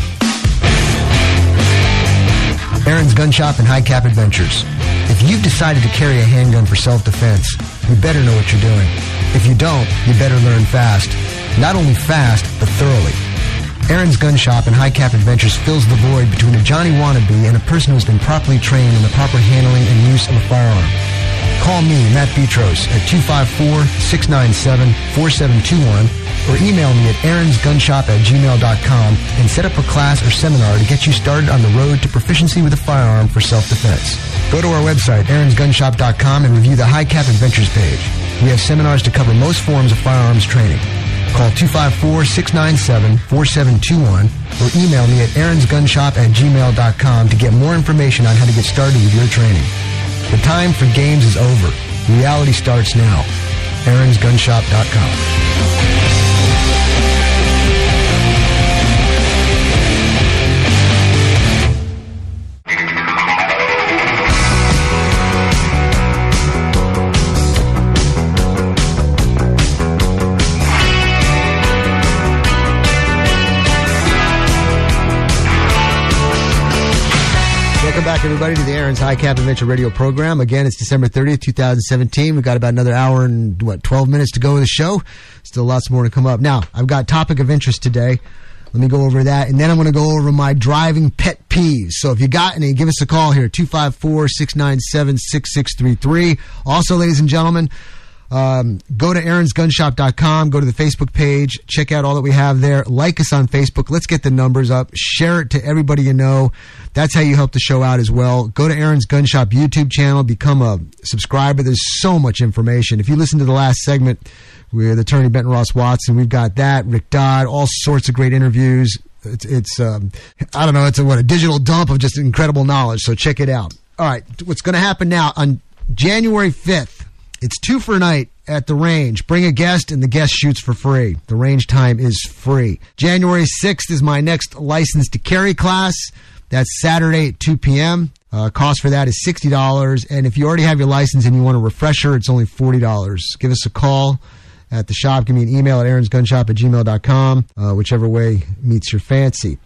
Aaron's Gun Shop and High Cap Adventures. If you've decided to carry a handgun for self-defense, you better know what you're doing. If you don't, you better learn fast. Not only fast, but thoroughly. Aaron's Gun Shop and High Cap Adventures fills the void between a Johnny wannabe and a person who's been properly trained in the proper handling and use of a firearm. Call me, Matt Petros, at two five four, six nine seven, four seven two one or email me at aaronsgunshop at gmail dot com and set up a class or seminar to get you started on the road to proficiency with a firearm for self-defense. Go to our website, aarons gun shop dot com, and review the High Cap Adventures page. We have seminars to cover most forms of firearms training. Call two five four, six nine seven, four seven two one or email me at aaronsgunshop at gmail dot com to get more information on how to get started with your training. The time for games is over. Reality starts now. aarons gun shop dot com. Welcome back, everybody, to the Aaron's High Cap Adventure Radio program. Again, it's December thirtieth, twenty seventeen. We've got about another hour and, what, twelve minutes to go of the show. Still lots more to come up. Now, I've got topic of interest today. Let me go over that, and then I'm going to go over my driving pet peeves. So if you got any, give us a call here, two five four, six nine seven, six six three three. Also, ladies and gentlemen, Um, go to aarons gun shop dot com, go to the Facebook page, check out all that we have there, like us on Facebook, let's get the numbers up, share it to everybody you know. That's how you help the show out as well. Go to Aaron's Gun Shop YouTube channel, become a subscriber. There's so much information. If you listen to the last segment with attorney Benton Ross Watson, we've got that, Rick Dodd, all sorts of great interviews. It's, it's um, I don't know, it's a, what, a digital dump of just incredible knowledge, so check it out. All right, what's going to happen now on January fifth, it's two for a night at the range. Bring a guest, and the guest shoots for free. The range time is free. January sixth is my next license to carry class. That's Saturday at two p.m. Uh, cost for that is sixty dollars. And if you already have your license and you want a refresher, it's only forty dollars. Give us a call at the shop. Give me an email at aarons gun shop at gmail dot com, uh, whichever way meets your fancy.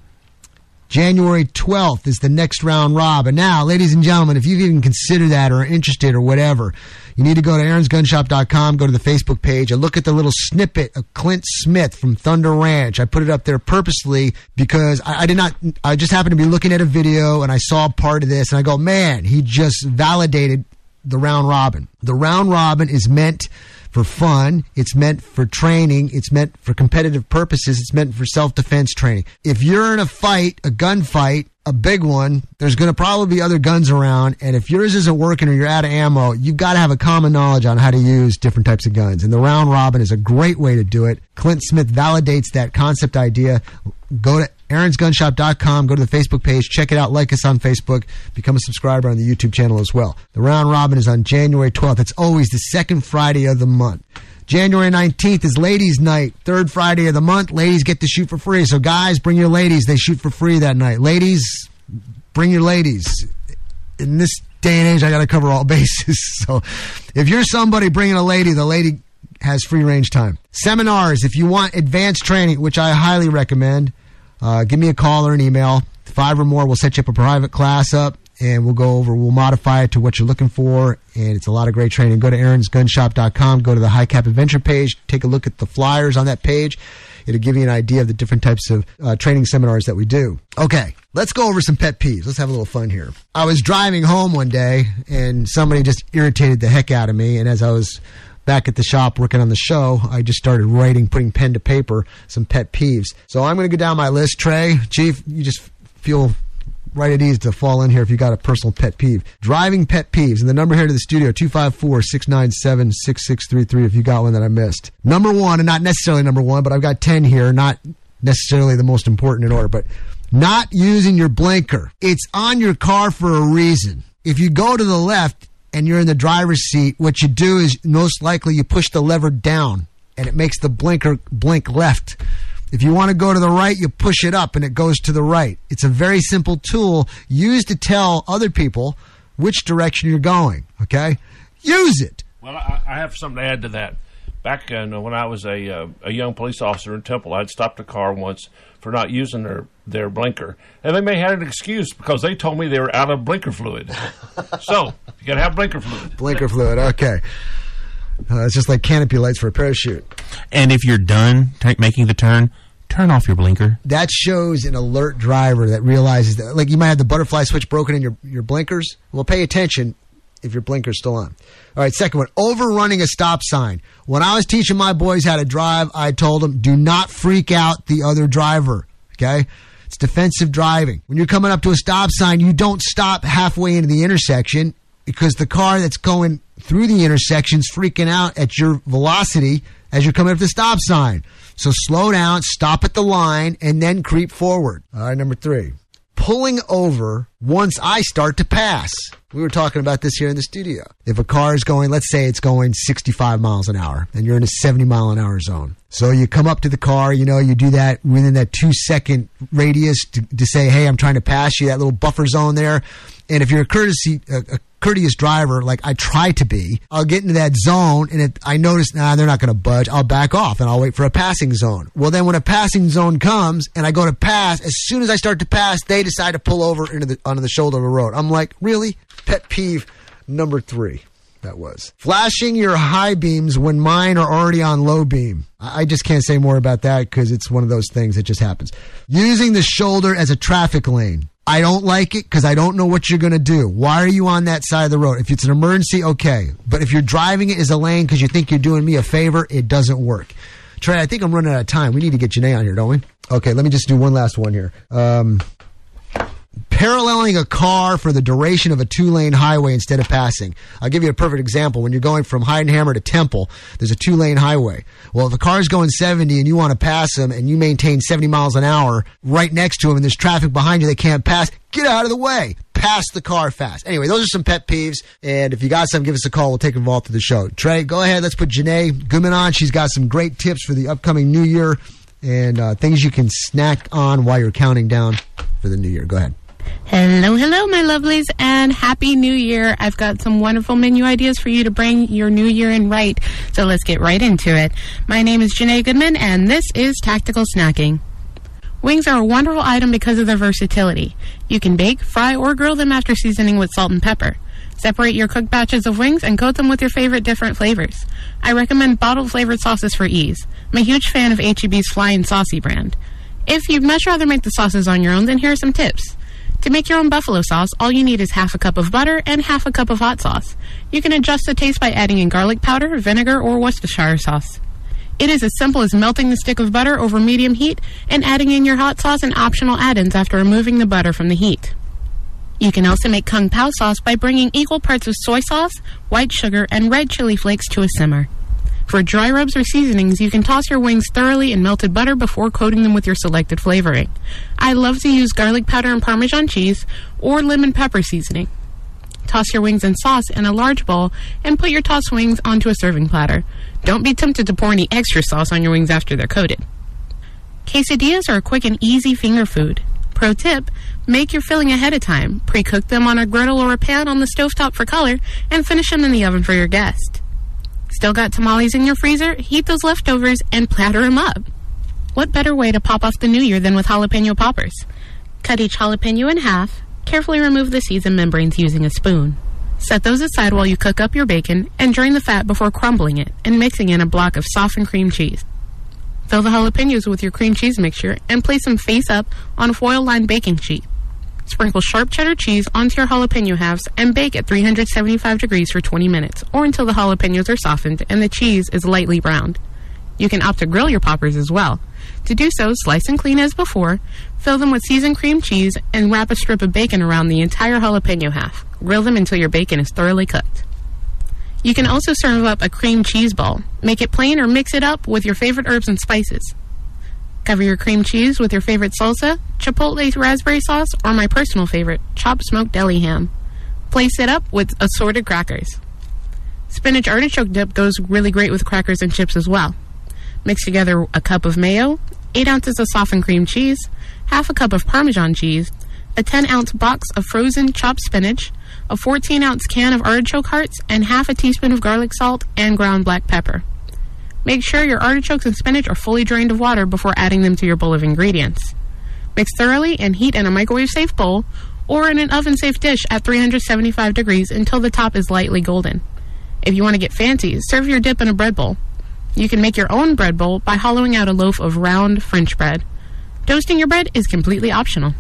January twelfth is the next round robin. Now, ladies and gentlemen, if you've even considered that or are interested or whatever, you need to go to aarons gun shop dot com, go to the Facebook page, and look at the little snippet of Clint Smith from Thunder Ranch. I put it up there purposely because I, I did not, I just happened to be looking at a video and I saw part of this and I go, man, he just validated the round robin. The round robin is meant for fun. It's meant for training. It's meant for competitive purposes. It's meant for self-defense training. If you're in a fight, a gunfight, a big one, there's going to probably be other guns around. And if yours isn't working or you're out of ammo, you've got to have a common knowledge on how to use different types of guns. And the round robin is a great way to do it. Clint Smith validates that concept idea. Go to aarons gun shop dot com, go to the Facebook page, check it out, like us on Facebook, become a subscriber on the YouTube channel as well. The round robin is on January twelfth. It's always the second Friday of the month. January nineteenth is ladies' night, third Friday of the month. Ladies get to shoot for free. So guys, bring your ladies. They shoot for free that night. Ladies, bring your ladies. In this day and age, I got to cover all bases. So if you're somebody bringing a lady, the lady has free range time. Seminars, if you want advanced training, which I highly recommend, uh, give me a call or an email. Five or more, we'll set you up a private class up. and we'll go over, we'll modify it to what you're looking for, and it's a lot of great training. Go to Aaron's Gun Shop dot com, go to the High Cap Adventure page, take a look at the flyers on that page. It'll give you an idea of the different types of uh, training seminars that we do. Okay, let's go over some pet peeves. Let's have a little fun here. I was driving home one day, and somebody just irritated the heck out of me, and as I was back at the shop working on the show, I just started writing, putting pen to paper, some pet peeves. So I'm going to go down my list. Trey, Chief, you just feel right at ease to fall in here if you got a personal pet peeve. Driving pet peeves. And the number here to the studio, two five four, six nine seven, six six three three if you got one that I missed. Number one, and not necessarily number one, but I've got ten here, not necessarily the most important in order, but not using your blinker. It's on your car for a reason. If you go to the left and you're in the driver's seat, what you do is most likely you push the lever down and it makes the blinker blink left. If you want to go to the right, you push it up and it goes to the right. It's a very simple tool used to tell other people which direction you're going, okay? Use it. Well, I, I have something to add to that. Back in, when I was a, uh, a young police officer in Temple, I'd stopped a car once for not using their, their blinker. And they may have an excuse because they told me they were out of blinker fluid. So, you got to have blinker fluid. Blinker fluid, okay. Uh, it's just like canopy lights for a parachute. And if you're done t- making the turn, turn off your blinker. That shows an alert driver that realizes that, like, you might have the butterfly switch broken in your, your blinkers. Well, pay attention if your blinker's still on. All right, second one, overrunning a stop sign. When I was teaching my boys how to drive, I told them, do not freak out the other driver, okay? It's defensive driving. When you're coming up to a stop sign, you don't stop halfway into the intersection because the car that's going through the intersection's freaking out at your velocity as you're coming up to the stop sign. So slow down, stop at the line, and then creep forward. All right, number three, pulling over once I start to pass. We were talking about this here in the studio. If a car is going, let's say it's going sixty-five miles an hour, and you're in a seventy mile an hour zone. So you come up to the car, you know, you do that within that two second radius to, to say, hey, I'm trying to pass you, that little buffer zone there. And if you're a courtesy, a, a courteous driver, like I try to be, I'll get into that zone, and it, I notice, nah, they're not going to budge. I'll back off, and I'll wait for a passing zone. Well, then when a passing zone comes, and I go to pass, as soon as I start to pass, they decide to pull over into the onto the shoulder of the road. I'm like, really? Pet peeve number three. That was flashing your high beams when mine are already on low beam. I just can't say more about that because it's one of those things that just happens. Using the shoulder as a traffic lane. I don't like it because I don't know what you're going to do. Why are you on that side of the road? If it's an emergency, okay. But if you're driving it as a lane because you think you're doing me a favor, it doesn't work. Trey, I think I'm running out of time. We need to get Janae on here, don't we? Okay, let me just do one last one here. Um... Paralleling a car for the duration of a two-lane highway instead of passing. I'll give you a perfect example. When you're going from Heidenhammer to Temple, there's a two-lane highway. Well, if a car's going seventy and you want to pass them and you maintain seventy miles an hour right next to them and there's traffic behind you they can't pass, get out of the way. Pass the car fast. Anyway, those are some pet peeves. And if you got some, give us a call. We'll take them all through the show. Trey, go ahead. Let's put Janae Goodman on. She's got some great tips for the upcoming new year and uh, things you can snack on while you're counting down for the new year. Go ahead. Hello, hello, my lovelies, and Happy New Year. I've got some wonderful menu ideas for you to bring your new year in right, so let's get right into it. My name is Janae Goodman, and this is Tactical Snacking. Wings are a wonderful item because of their versatility. You can bake, fry, or grill them after seasoning with salt and pepper. Separate your cooked batches of wings and coat them with your favorite different flavors. I recommend bottled flavored sauces for ease. I'm a huge fan of H E B's Flying Saucy brand. If you'd much rather make the sauces on your own, then here are some tips. To make your own buffalo sauce, all you need is half a cup of butter and half a cup of hot sauce. You can adjust the taste by adding in garlic powder, vinegar, or Worcestershire sauce. It is as simple as melting the stick of butter over medium heat and adding in your hot sauce and optional add-ins after removing the butter from the heat. You can also make Kung Pao sauce by bringing equal parts of soy sauce, white sugar, and red chili flakes to a simmer. For dry rubs or seasonings, you can toss your wings thoroughly in melted butter before coating them with your selected flavoring. I love to use garlic powder and Parmesan cheese or lemon pepper seasoning. Toss your wings in sauce in a large bowl and put your tossed wings onto a serving platter. Don't be tempted to pour any extra sauce on your wings after they're coated. Quesadillas are a quick and easy finger food. Pro tip, make your filling ahead of time. Pre-cook them on a griddle or a pan on the stovetop for color and finish them in the oven for your guest. Still got tamales in your freezer? Heat those leftovers and platter them up. What better way to pop off the new year than with jalapeno poppers? Cut each jalapeno in half, Carefully remove the seeds and membranes using a spoon. Set those aside while you cook up your bacon and drain the fat before crumbling it and mixing in a block of softened cream cheese. Fill the jalapenos with your cream cheese mixture and place them face up on a foil-lined baking sheet. Sprinkle sharp cheddar cheese onto your jalapeno halves and bake at three hundred seventy-five degrees for twenty minutes or until the jalapenos are softened and the cheese is lightly browned. You can opt to grill your poppers as well. To do so, slice and clean as before, fill them with seasoned cream cheese, and wrap a strip of bacon around the entire jalapeno half. Grill them until your bacon is thoroughly cooked. You can also serve up a cream cheese ball. Make it plain or mix it up with your favorite herbs and spices. Cover your cream cheese with your favorite salsa, chipotle raspberry sauce, or my personal favorite, chopped smoked deli ham. Place it up with assorted crackers. Spinach artichoke dip goes really great with crackers and chips as well. Mix together a cup of mayo, eight ounces of softened cream cheese, half a cup of Parmesan cheese, a ten ounce box of frozen chopped spinach, a fourteen ounce can of artichoke hearts, and half a teaspoon of garlic salt and ground black pepper. Make sure your artichokes and spinach are fully drained of water before adding them to your bowl of ingredients. Mix thoroughly and heat in a microwave-safe bowl or in an oven-safe dish at three hundred seventy-five degrees until the top is lightly golden. If you want to get fancy, serve your dip in a bread bowl. You can make your own bread bowl by hollowing out a loaf of round French bread. Toasting your bread is completely optional.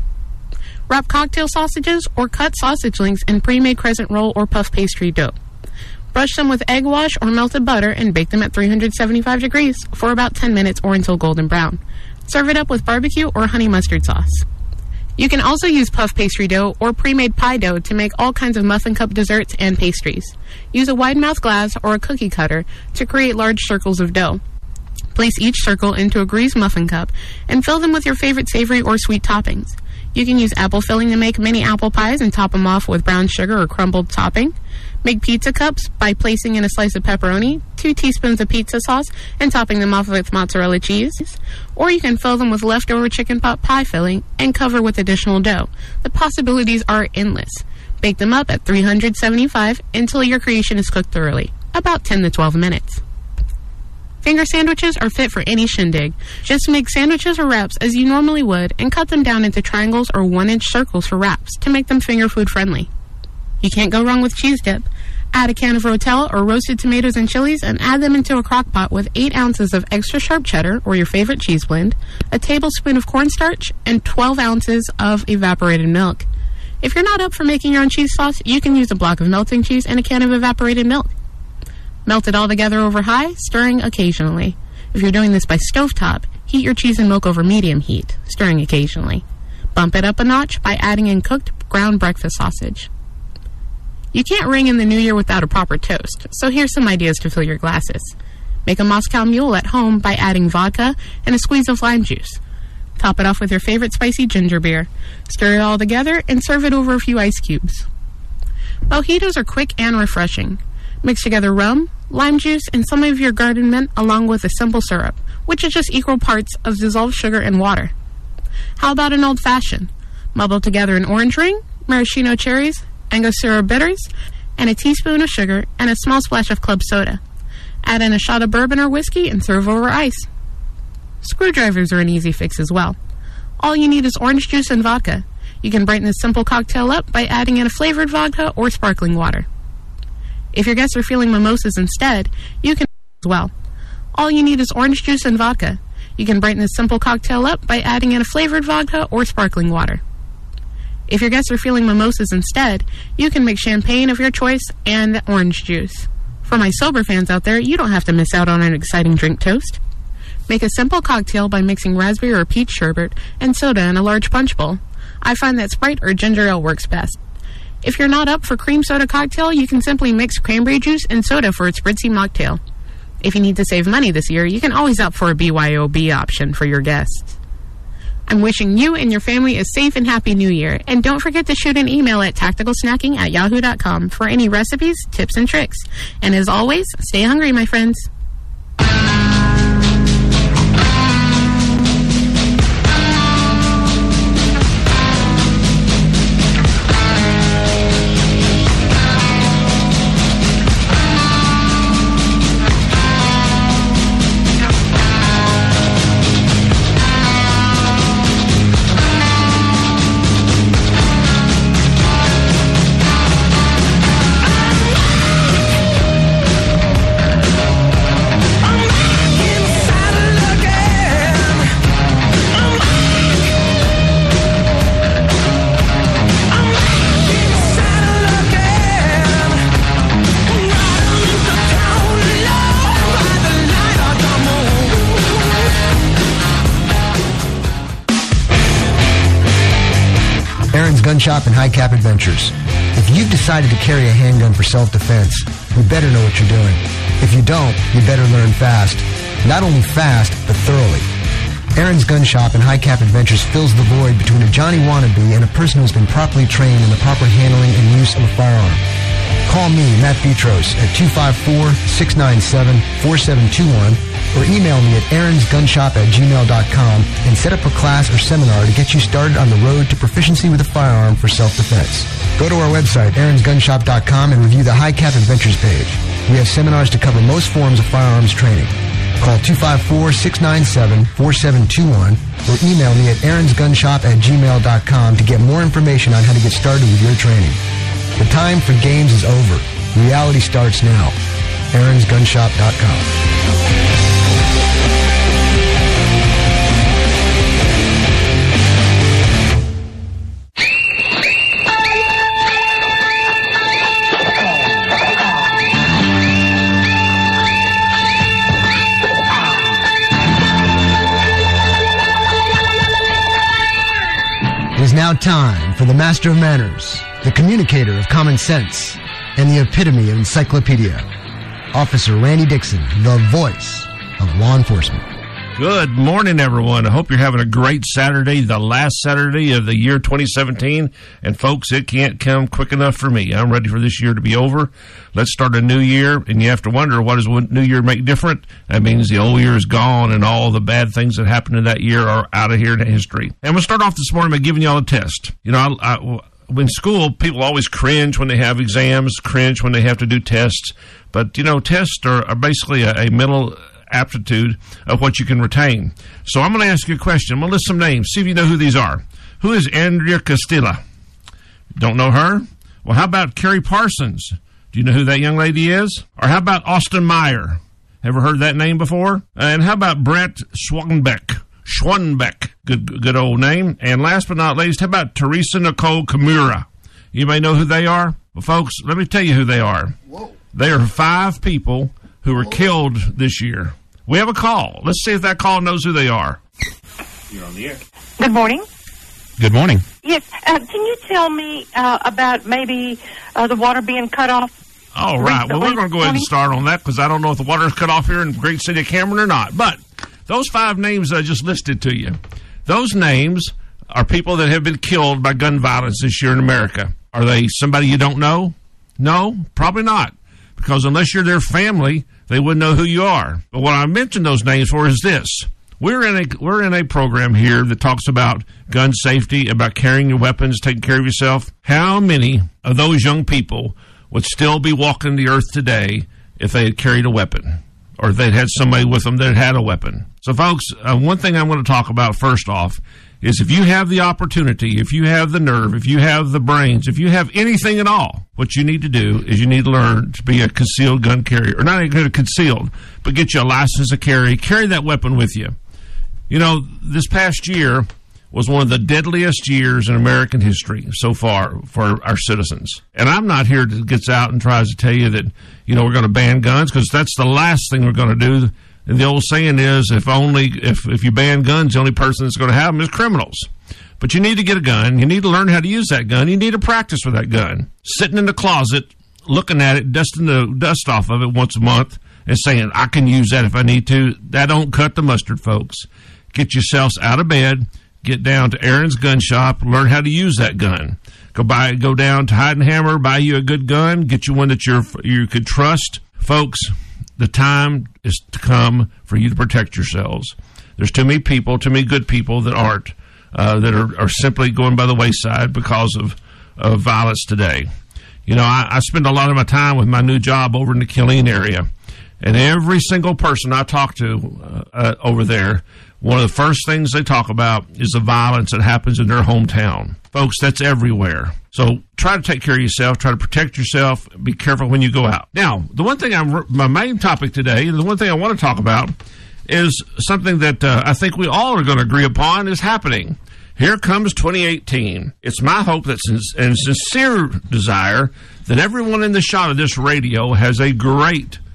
Wrap cocktail sausages or cut sausage links in pre-made crescent roll or puff pastry dough. Brush them with egg wash or melted butter and bake them at three hundred seventy-five degrees for about ten minutes or until golden brown. Serve it up with barbecue or honey mustard sauce. You can also use puff pastry dough or pre-made pie dough to make all kinds of muffin cup desserts and pastries. Use a wide-mouth glass or a cookie cutter to create large circles of dough. Place each circle into a greased muffin cup and fill them with your favorite savory or sweet toppings. You can use apple filling to make mini apple pies and top them off with brown sugar or crumbled topping. Make pizza cups by placing in a slice of pepperoni, two teaspoons of pizza sauce, and topping them off with mozzarella cheese. Or you can fill them with leftover chicken pot pie filling and cover with additional dough. The possibilities are endless. Bake them up at three hundred seventy-five until your creation is cooked thoroughly, about ten to twelve minutes. Finger sandwiches are fit for any shindig. Just make sandwiches or wraps as you normally would and cut them down into triangles or one-inch circles for wraps to make them finger food friendly. You can't go wrong with cheese dip. Add a can of Rotel or roasted tomatoes and chilies and add them into a crock pot with eight ounces of extra sharp cheddar or your favorite cheese blend, a tablespoon of cornstarch, and twelve ounces of evaporated milk. If you're not up for making your own cheese sauce, you can use a block of melting cheese and a can of evaporated milk. Melt it all together over high, stirring occasionally. If you're doing this by stovetop, heat your cheese and milk over medium heat, stirring occasionally. Bump it up a notch by adding in cooked ground breakfast sausage. You can't ring in the new year without a proper toast, so here's some ideas to fill your glasses. Make a Moscow Mule at home by adding vodka and a squeeze of lime juice. Top it off with your favorite spicy ginger beer. Stir it all together and serve it over a few ice cubes. Mojitos are quick and refreshing. Mix together rum, lime juice, and some of your garden mint along with a simple syrup, which is just equal parts of dissolved sugar and water. How about an old-fashioned? Muddle together an orange ring, maraschino cherries, Angostura bitters, and a teaspoon of sugar and a small splash of club soda. Add in a shot of bourbon or whiskey and serve over ice. Screwdrivers are an easy fix as well. All you need is orange juice and vodka. You can brighten this simple cocktail up by adding in a flavored vodka or sparkling water. If your guests are feeling mimosas instead, you can as well. All you need is orange juice and vodka. You can brighten this simple cocktail up by adding in a flavored vodka or sparkling water. If your guests are feeling mimosas instead, you can make champagne of your choice and orange juice. For my sober fans out there, you don't have to miss out on an exciting drink toast. Make a simple cocktail by mixing raspberry or peach sherbet and soda in a large punch bowl. I find that Sprite or ginger ale works best. If you're not up for cream soda cocktail, you can simply mix cranberry juice and soda for a spritzy mocktail. If you need to save money this year, you can always opt for a B Y O B option for your guests. I'm wishing you and your family a safe and happy new year. And don't forget to shoot an email at tacticalsnacking at yahoo dot com for any recipes, tips, and tricks. And as always, stay hungry, my friends. Gun Shop and High Cap Adventures. If you've decided to carry a handgun for self-defense, you better know what you're doing. If you don't, you better learn fast. Not only fast, but thoroughly. Aaron's Gun Shop and High Cap Adventures fills the void between a Johnny wannabe and a person who's been properly trained in the proper handling and use of a firearm. Call me, Matt Petros, at two five four, six nine seven, four seven two one or email me at aaronsgunshop at gmail dot com and set up a class or seminar to get you started on the road to proficiency with a firearm for self-defense. Go to our website, aarons gun shop dot com, and review the High Cap Adventures page. We have seminars to cover most forms of firearms training. Call two five four, six nine seven, four seven two one or email me at aaronsgunshop at gmail dot com to get more information on how to get started with your training. The time for games is over. Reality starts now. aarons gun shop dot com. It is now time for the master of manners, the communicator of common sense, and the epitome of encyclopedia, Officer Randy Dixon, the voice of law enforcement. Good morning, everyone. I hope you're having a great Saturday, the last Saturday of the year twenty seventeen. And, folks, it can't come quick enough for me. I'm ready for this year to be over. Let's start a new year, and you have to wonder, what does new year make different? That means the old year is gone, and all the bad things that happened in that year are out of here in history. And we'll start off this morning by giving you all a test. You know, I, I in school, people always cringe when they have exams, cringe when they have to do tests. But, you know, tests are, are basically a, a mental aptitude of what you can retain. So I'm going to ask you a question. I'm going to list some names. See if you know who these are. Who is Andrea Castilla? Don't know her? Well, how about Carrie Parsons? Do you know who that young lady is? Or how about Austin Meyer? Ever heard that name before? And how about Brett Schwanbeck? Schwanbeck. Good, good old name. And last but not least, how about Teresa Nicole Kimura? You may know who they are. Well, folks, let me tell you who they are. Whoa. They are five people who were Whoa. killed this year. We have a call. Let's see if that call knows who they are. You're on the air. Good morning. Good morning. Yes. Uh, can you tell me uh, about maybe uh, the water being cut off? All right. Well, we're going to go ahead and start on that because I don't know if the water is cut off here in the great city of Cameron or not. But those five names I just listed to you, those names are people that have been killed by gun violence this year in America. Are they somebody you don't know? No, probably not. Because unless you're their family, they wouldn't know who you are. But what I mentioned those names for is this. We're in a we're in a program here that talks about gun safety, about carrying your weapons, taking care of yourself. How many of those young people would still be walking the earth today if they had carried a weapon or if they'd had somebody with them that had a weapon? So, folks, uh, one thing I'm going to talk about first off is if you have the opportunity, if you have the nerve, if you have the brains, if you have anything at all, what you need to do is you need to learn to be a concealed gun carrier. Or not even concealed, but get you a license to carry. Carry that weapon with you. You know, this past year was one of the deadliest years in American history so far for our citizens. And I'm not here to get out and tries to tell you that, you know, we're going to ban guns, because that's the last thing we're going to do. And the old saying is, if only if, if you ban guns, the only person that's going to have them is criminals. But you need to get a gun. You need to learn how to use that gun. You need to practice with that gun. Sitting in the closet, looking at it, dusting the dust off of it once a month, and saying, I can use that if I need to, that don't cut the mustard, folks. Get yourselves out of bed, get down to Aaron's Gun Shop, learn how to use that gun. Go buy, go down to Heidenhammer, buy you a good gun, get you one that you're, you could trust. Folks, the time is to come for you to protect yourselves. There's too many people, too many good people that aren't, uh, that are, are simply going by the wayside because of, of violence today. You know, I, I spend a lot of my time with my new job over in the Killeen area, and every single person I talk to uh, uh, over there, one of the first things they talk about is the violence that happens in their hometown. Folks, that's everywhere. So try to take care of yourself. Try to protect yourself. Be careful when you go out. Now, the one thing I'm, my main topic today, the one thing I want to talk about is something that uh, I think we all are going to agree upon is happening. Here comes twenty eighteen. It's my hope that and sincere desire that everyone in the shot of this radio has a great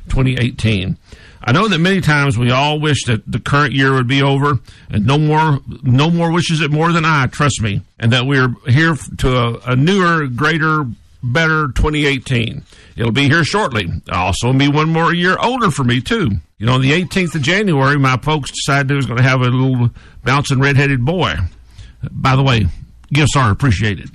twenty eighteen. I know that many times we all wish that the current year would be over, and no more no more wishes it more than I, trust me, and that we're here to a, a newer, greater, better twenty eighteen. It'll be here shortly. It'll also be one more year older for me, too. You know, on the eighteenth of January, my folks decided they was going to have a little bouncing red-headed boy. By the way, gifts are appreciated.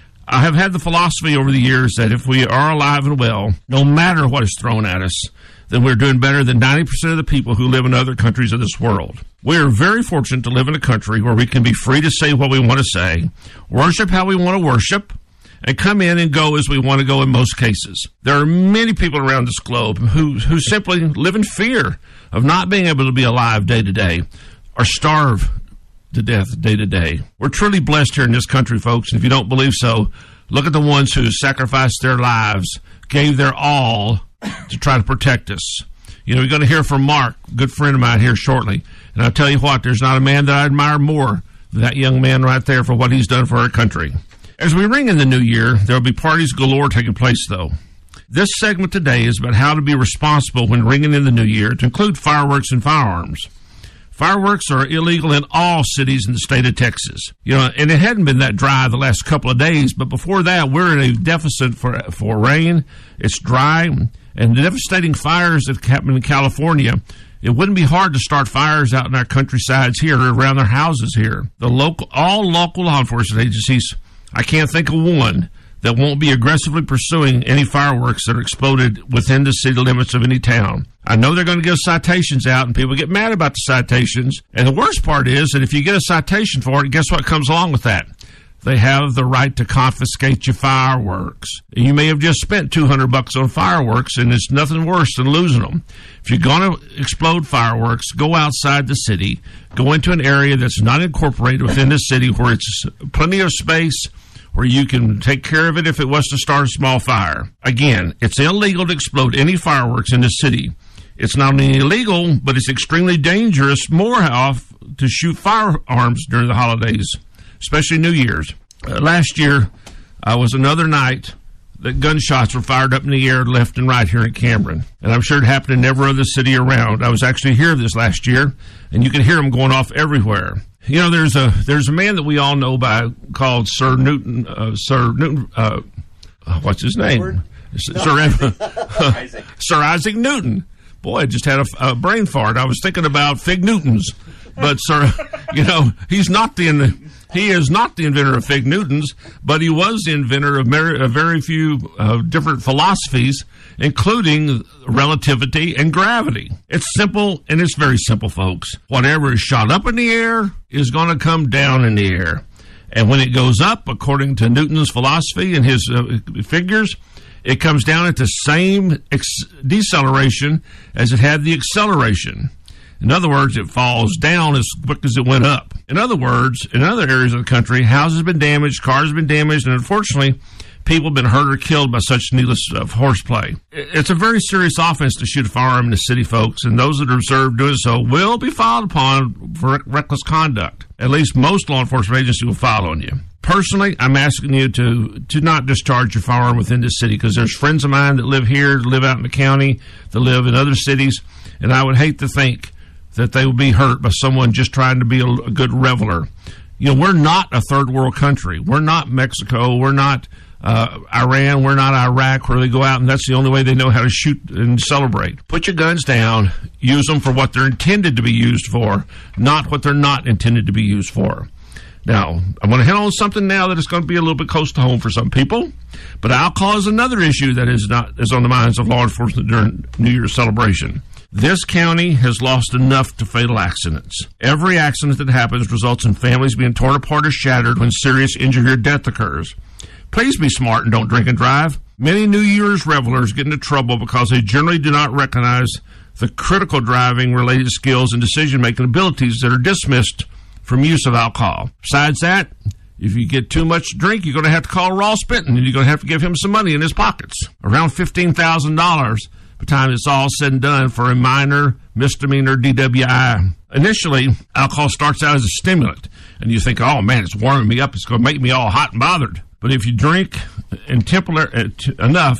I have had the philosophy over the years that if we are alive and well, no matter what is thrown at us, then we're doing better than ninety percent of the people who live in other countries of this world. We are very fortunate to live in a country where we can be free to say what we want to say, worship how we want to worship, and come in and go as we want to go in most cases. There are many people around this globe who, who simply live in fear of not being able to be alive day to day or starve to death day to day. We're truly blessed here in this country, folks, and if you don't believe so, look at the ones who sacrificed their lives, gave their all to try to protect us. You know, you're going to hear from Mark, a good friend of mine, here shortly, and I'll tell you what, there's not a man that I admire more than that young man right there for what he's done for our country. As we ring in the new year, there will be parties galore taking place, though. This segment today is about how to be responsible when ringing in the new year, to include fireworks and firearms. Fireworks are illegal in all cities in the state of Texas. You know, and it hadn't been that dry the last couple of days, but before that, we're in a deficit for for rain. It's dry, and the devastating fires that happened in California, it wouldn't be hard to start fires out in our countrysides here, around our houses here. The local, all local law enforcement agencies, I can't think of one that won't be aggressively pursuing any fireworks that are exploded within the city limits of any town. I know they're going to give citations out, and people get mad about the citations. And the worst part is that if you get a citation for it, guess what comes along with that? They have the right to confiscate your fireworks. You may have just spent two hundred bucks on fireworks, and it's nothing worse than losing them. If you're going to explode fireworks, go outside the city. Go into an area that's not incorporated within the city where it's plenty of space, where you can take care of it if it was to start a small fire. Again, it's illegal to explode any fireworks in the city. It's not only illegal, but it's extremely dangerous, more off, to shoot firearms during the holidays, especially New Year's. Uh, last year uh, was another night that gunshots were fired up in the air left and right here in Cameron. And I'm sure it happened in every other city around. I was actually here this last year, and you can hear them going off everywhere. You know, there's a there's a man that we all know by called Sir Newton. Uh, Sir Newton. Uh, what's his name? Sir, Sir, Isaac. Sir Isaac Newton. Boy, I just had a, a brain fart. I was thinking about Fig Newtons, but Sir, you know, he's not the he is not the inventor of Fig Newtons, but he was the inventor of very, of very few uh, different philosophies, including relativity and gravity. It's simple, and it's very simple, folks. Whatever is shot up in the air is going to come down in the air. And when it goes up, according to Newton's philosophy and his uh, figures, it comes down at the same ex- deceleration as it had the acceleration. In other words, it falls down as quick as it went up. In other words, in other areas of the country, houses have been damaged, cars have been damaged, and unfortunately, people have been hurt or killed by such needless uh, horseplay. It's a very serious offense to shoot a firearm in the city, folks, and those that are observed doing so will be filed upon for reckless conduct. At least most law enforcement agencies will file on you. Personally, I'm asking you to, to not discharge your firearm within this city, because there's friends of mine that live here, that live out in the county, that live in other cities, and I would hate to think that they will be hurt by someone just trying to be a, a good reveler. You know, we're not a third world country. We're not Mexico. We're not uh, Iran. We're not Iraq, where they go out and that's the only way they know how to shoot and celebrate. Put your guns down. Use them for what they're intended to be used for, not what they're not intended to be used for. Now, I want to hit on something now that is going to be a little bit close to home for some people, but alcohol is another issue that is not is on the minds of law enforcement during New Year's celebration. This county has lost enough to fatal accidents. Every accident that happens results in families being torn apart or shattered when serious injury or death occurs. Please be smart and don't drink and drive. Many New Year's revelers get into trouble because they generally do not recognize the critical driving-related skills and decision-making abilities that are dismissed from use of alcohol. Besides that, if you get too much to drink, you're going to have to call Ross Benton, and you're going to have to give him some money in his pockets. Around fifteen thousand dollars by the time it's all said and done for a minor misdemeanor D W I. Initially, alcohol starts out as a stimulant, and you think, oh, man, it's warming me up. It's going to make me all hot and bothered. But if you drink in temperature enough,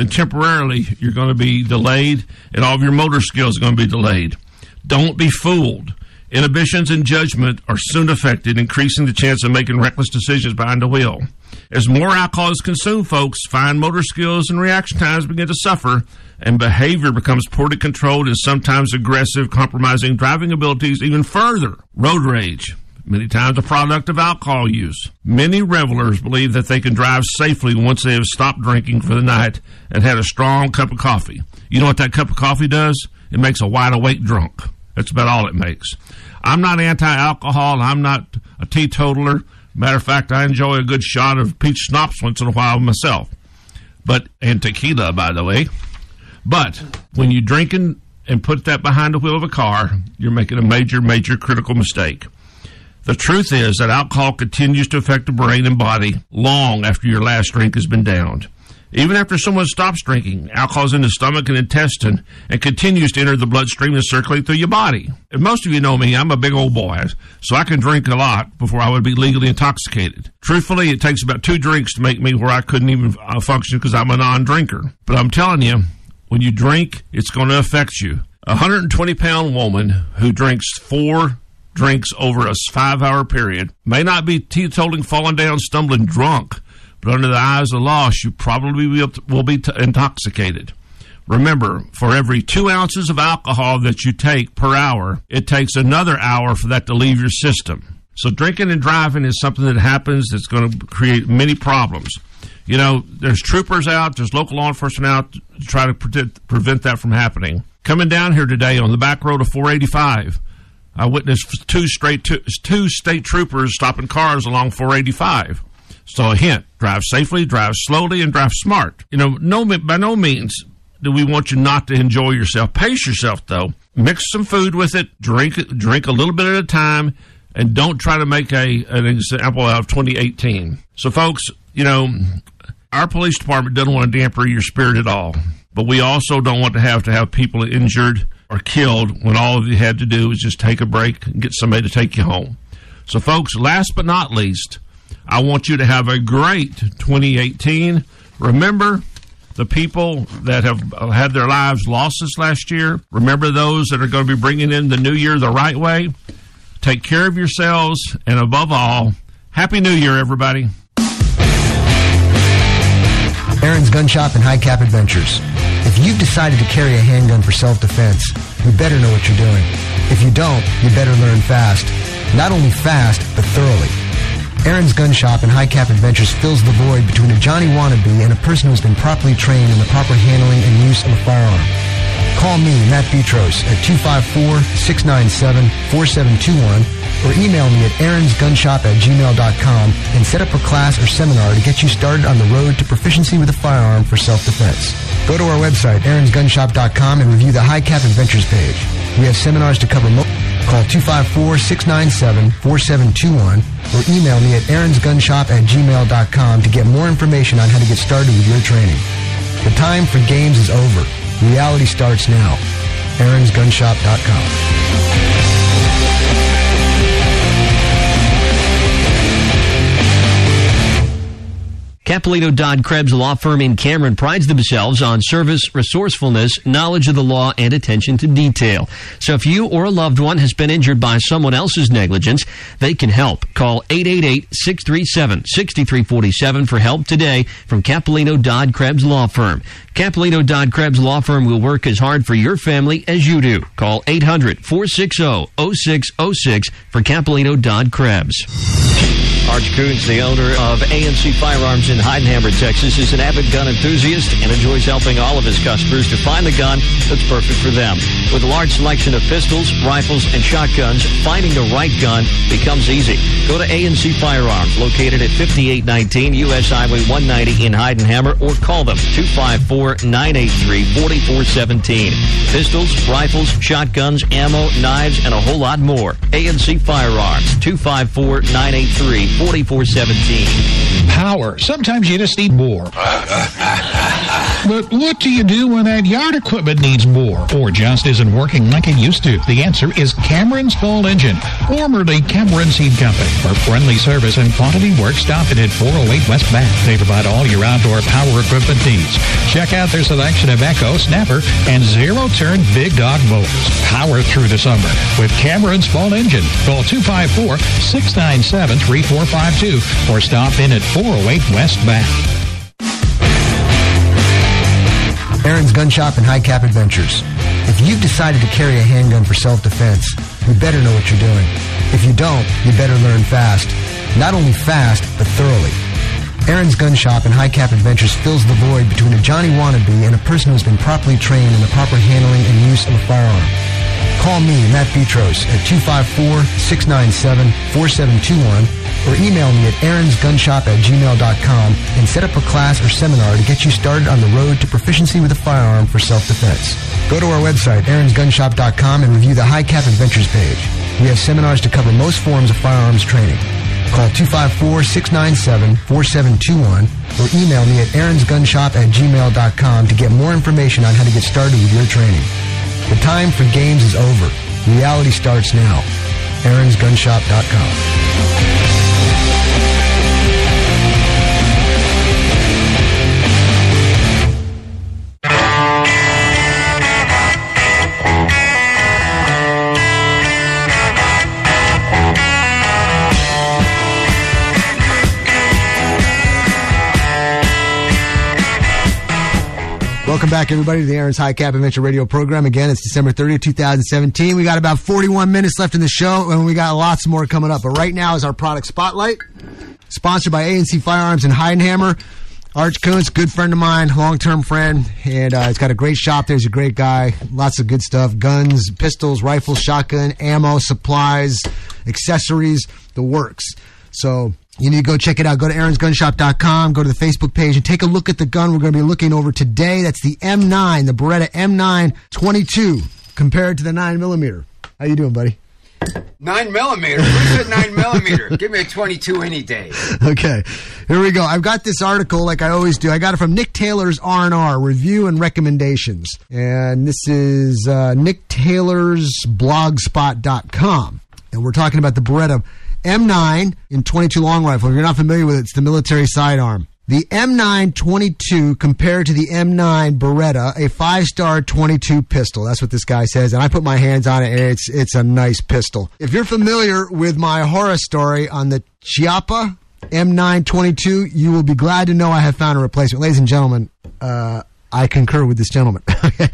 then temporarily you're going to be delayed, and all of your motor skills are going to be delayed. Don't be fooled. Inhibitions and judgment are soon affected, increasing the chance of making reckless decisions behind the wheel. As more alcohol is consumed, folks, fine motor skills and reaction times begin to suffer, and behavior becomes poorly controlled and sometimes aggressive, compromising driving abilities even further. Road rage, many times a product of alcohol use. Many revelers believe that they can drive safely once they have stopped drinking for the night and had a strong cup of coffee. You know what that cup of coffee does? It makes a wide-awake drunk. That's about all it makes. I'm not anti-alcohol. I'm not a teetotaler. Matter of fact, I enjoy a good shot of peach schnapps once in a while myself. But, and tequila, by the way. But when you're drinking and put that behind the wheel of a car, you're making a major, major critical mistake. The truth is that alcohol continues to affect the brain and body long after your last drink has been downed. Even after someone stops drinking, alcohol is in the stomach and intestine and continues to enter the bloodstream and circulate through your body. And most of you know me, I'm a big old boy, so I can drink a lot before I would be legally intoxicated. Truthfully, it takes about two drinks to make me where I couldn't even uh, function because I'm a non-drinker. But I'm telling you, when you drink, it's going to affect you. A one hundred twenty pound woman who drinks four drinks over a five-hour period may not be teetotaling, falling down, stumbling drunk, but under the eyes of the law, you probably will be t- intoxicated. Remember, for every two ounces of alcohol that you take per hour, it takes another hour for that to leave your system. So drinking and driving is something that happens that's going to create many problems. You know, there's troopers out, there's local law enforcement out to try to pre- prevent that from happening. Coming down here today on the back road of four eighty-five, I witnessed two straight two, two state troopers stopping cars along four eighty-five. So a hint, drive safely, drive slowly, and drive smart. You know, no, by no means do we want you not to enjoy yourself. Pace yourself, though. Mix some food with it, drink drink a little bit at a time, and don't try to make a an example out of twenty eighteen. So, folks, you know, our police department doesn't want to damper your spirit at all, but we also don't want to have to have people injured or killed when all you had to do is just take a break and get somebody to take you home. So, folks, last but not least, I want you to have a great twenty eighteen. Remember the people that have had their lives lost this last year. Remember those that are going to be bringing in the new year the right way. Take care of yourselves, and above all, Happy New Year, everybody. Aaron's Gun Shop and High Cap Adventures. If you've decided to carry a handgun for self-defense, you better know what you're doing. If you don't, you better learn fast. Not only fast, but thoroughly. Aaron's Gun Shop and High Cap Adventures fills the void between a Johnny wannabe and a person who has been properly trained in the proper handling and use of a firearm. Call me, Matt Petros, at two five four, six nine seven, four seven two one or email me at aaronsgunshop at gmail dot com and set up a class or seminar to get you started on the road to proficiency with a firearm for self-defense. Go to our website, aarons gun shop dot com, and review the High Cap Adventures page. We have seminars to cover most. Call two five four, six nine seven, four seven two one or email me at aaronsgunshop at gmail dot com to get more information on how to get started with your training. The time for games is over. Reality starts now. aarons gun shop dot com. Capolino Dodd Krebs Law Firm in Cameron prides themselves on service, resourcefulness, knowledge of the law, and attention to detail. So if you or a loved one has been injured by someone else's negligence, they can help. Call eight eight eight, six three seven, six three four seven for help today from Capolino Dodd Krebs Law Firm. Capolino Dodd Krebs Law Firm will work as hard for your family as you do. Call eight hundred, four six zero, zero six zero six for Capolino Dodd Krebs. Arch Coons, the owner of A N C Firearms in Heidenhammer, Texas, is an avid gun enthusiast and enjoys helping all of his customers to find the gun that's perfect for them. With a large selection of pistols, rifles, and shotguns, finding the right gun becomes easy. Go to A N C Firearms, located at fifty-eight nineteen U S Highway one ninety in Heidenhammer, or call them two five four, nine eight three, four four one seven. Pistols, rifles, shotguns, ammo, knives, and a whole lot more. A N C Firearms, two five four, nine eight three, four four one seven. Power. Sometimes you just need more. But what do you do when that yard equipment needs more or just isn't working like it used to? The answer is Cameron's Full Engine, formerly Cameron Seed Company. For friendly service and quality work, stop it at four oh eight West Bath. They provide all your outdoor power equipment needs. Check out their selection of Echo, Snapper, and zero-turn Big Dog mowers. Power through the summer with Cameron's Full Engine. Call two five four, six nine seven, three four five two or stop in at four oh eight West Bath. Aaron's Gun Shop and High Cap Adventures. If you've decided to carry a handgun for self-defense, you better know what you're doing. If you don't, you better learn fast. Not only fast, but thoroughly. Aaron's Gun Shop and High Cap Adventures fills the void between a Johnny wannabe and a person who's been properly trained in the proper handling and use of a firearm. Call me, Matt Petros, at two five four, six nine seven, four seven two one or email me at aaronsgunshop at gmail dot com and set up a class or seminar to get you started on the road to proficiency with a firearm for self-defense. Go to our website, aarons gun shop dot com, and review the High Cap Adventures page. We have seminars to cover most forms of firearms training. Call two five four, six nine seven, four seven two one or email me at aaronsgunshop at gmail dot com to get more information on how to get started with your training. The time for games is over. Reality starts now. aarons gun shop dot com. Welcome back, everybody, to the Aaron's High Cap Adventure Radio program. Again, it's December thirtieth, twenty seventeen. We got about forty-one minutes left in the show, and we got lots more coming up. But right now is our product spotlight, sponsored by A and C Firearms in Heidenhammer. Arch Kuntz, good friend of mine, long-term friend, and uh, he's got a great shop there. He's a great guy. Lots of good stuff: guns, pistols, rifles, shotgun, ammo, supplies, accessories, the works. So you need to go check it out. Go to aarons gun shop dot com, go to the Facebook page, and take a look at the gun we're going to be looking over today. That's the M nine, the Beretta M nine twenty-two, compared to the nine millimeter. How you doing, buddy? Nine millimeter? Who said nine millimeter? Give me a twenty-two any day. Okay, here we go. I've got this article like I always do. I got it from Nick Taylor's R and R, Review and Recommendations. And this is uh, Nick Taylor's blogspot dot com. And we're talking about the Beretta M nine in twenty-two long rifle. If you're not familiar with it, it's the military sidearm. The M nine twenty-two compared to the M nine Beretta, a five-star twenty-two pistol. That's what this guy says, and I put my hands on it, and it's it's a nice pistol. If you're familiar with my horror story on the Chiappa M nine twenty-two, you will be glad to know I have found a replacement. Ladies and gentlemen, uh, I concur with this gentleman.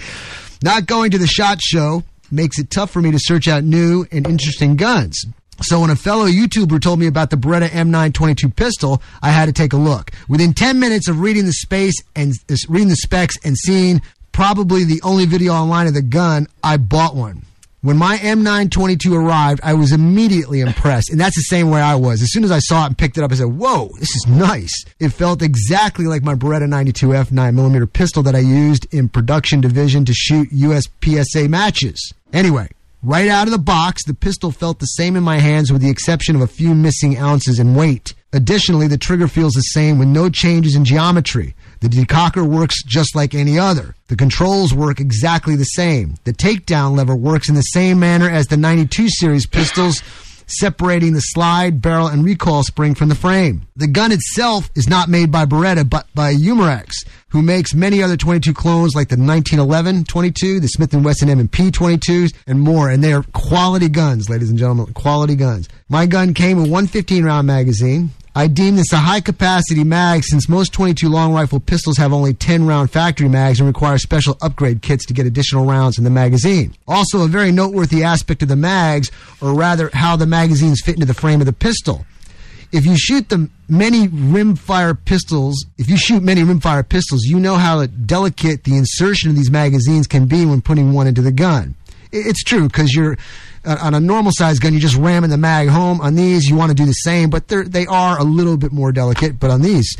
Not going to the SHOT Show makes it tough for me to search out new and interesting guns. So when a fellow YouTuber told me about the Beretta M nine twenty-two pistol, I had to take a look. Within ten minutes of reading the space and uh, reading the specs and seeing probably the only video online of the gun, I bought one. When my M nine twenty-two arrived, I was immediately impressed, and that's the same way I was. As soon as I saw it and picked it up, I said, "Whoa, this is nice." It felt exactly like my Beretta ninety-two F nine millimeter pistol that I used in production division to shoot U S P S A matches. Anyway, right out of the box, the pistol felt the same in my hands with the exception of a few missing ounces in weight. Additionally, the trigger feels the same with no changes in geometry. The decocker works just like any other. The controls work exactly the same. The takedown lever works in the same manner as the ninety-two series pistols, separating the slide, barrel, and recoil spring from the frame. The gun itself is not made by Beretta, but by Umarex, who makes many other twenty-two clones like the nineteen eleven twenty-two, the Smith and Wesson M and P twenty-twos, and more. And they are quality guns, ladies and gentlemen, quality guns. My gun came with one fifteen round magazine. I deem this a high-capacity mag since most twenty-two long rifle pistols have only ten round factory mags and require special upgrade kits to get additional rounds in the magazine. Also, a very noteworthy aspect of the mags, or rather how the magazines fit into the frame of the pistol. If you shoot the many rimfire pistols, if you shoot many rimfire pistols, you know how delicate the insertion of these magazines can be when putting one into the gun. It's true, because you're on a normal size gun, you're just ramming the mag home. On these, you want to do the same, but they're, they are a little bit more delicate. But on these,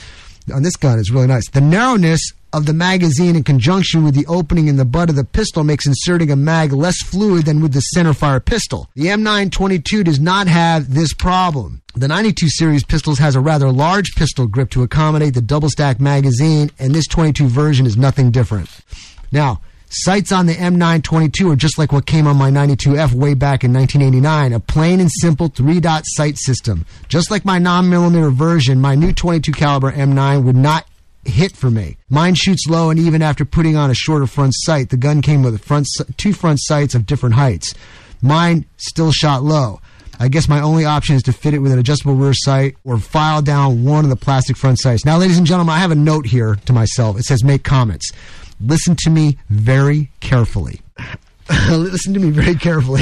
on this gun is really nice. The narrowness of the magazine in conjunction with the opening in the butt of the pistol makes inserting a mag less fluid than with the centerfire pistol. The M nine twenty-two does not have this problem. The ninety-two series pistols has a rather large pistol grip to accommodate the double stack magazine, and this twenty-two version is nothing different. Now, sights on the M nine twenty-two are just like what came on my ninety-two F way back in nineteen eighty-nine, a plain and simple three-dot sight system. Just like my nine millimeter version, my new twenty-two caliber M nine would not hit for me. Mine shoots low, and even after putting on a shorter front sight, the gun came with a front, two front sights of different heights. Mine still shot low. I guess my only option is to fit it with an adjustable rear sight or file down one of the plastic front sights. Now, ladies and gentlemen, I have a note here to myself. It says make comments. Listen to me very carefully. Listen to me very carefully.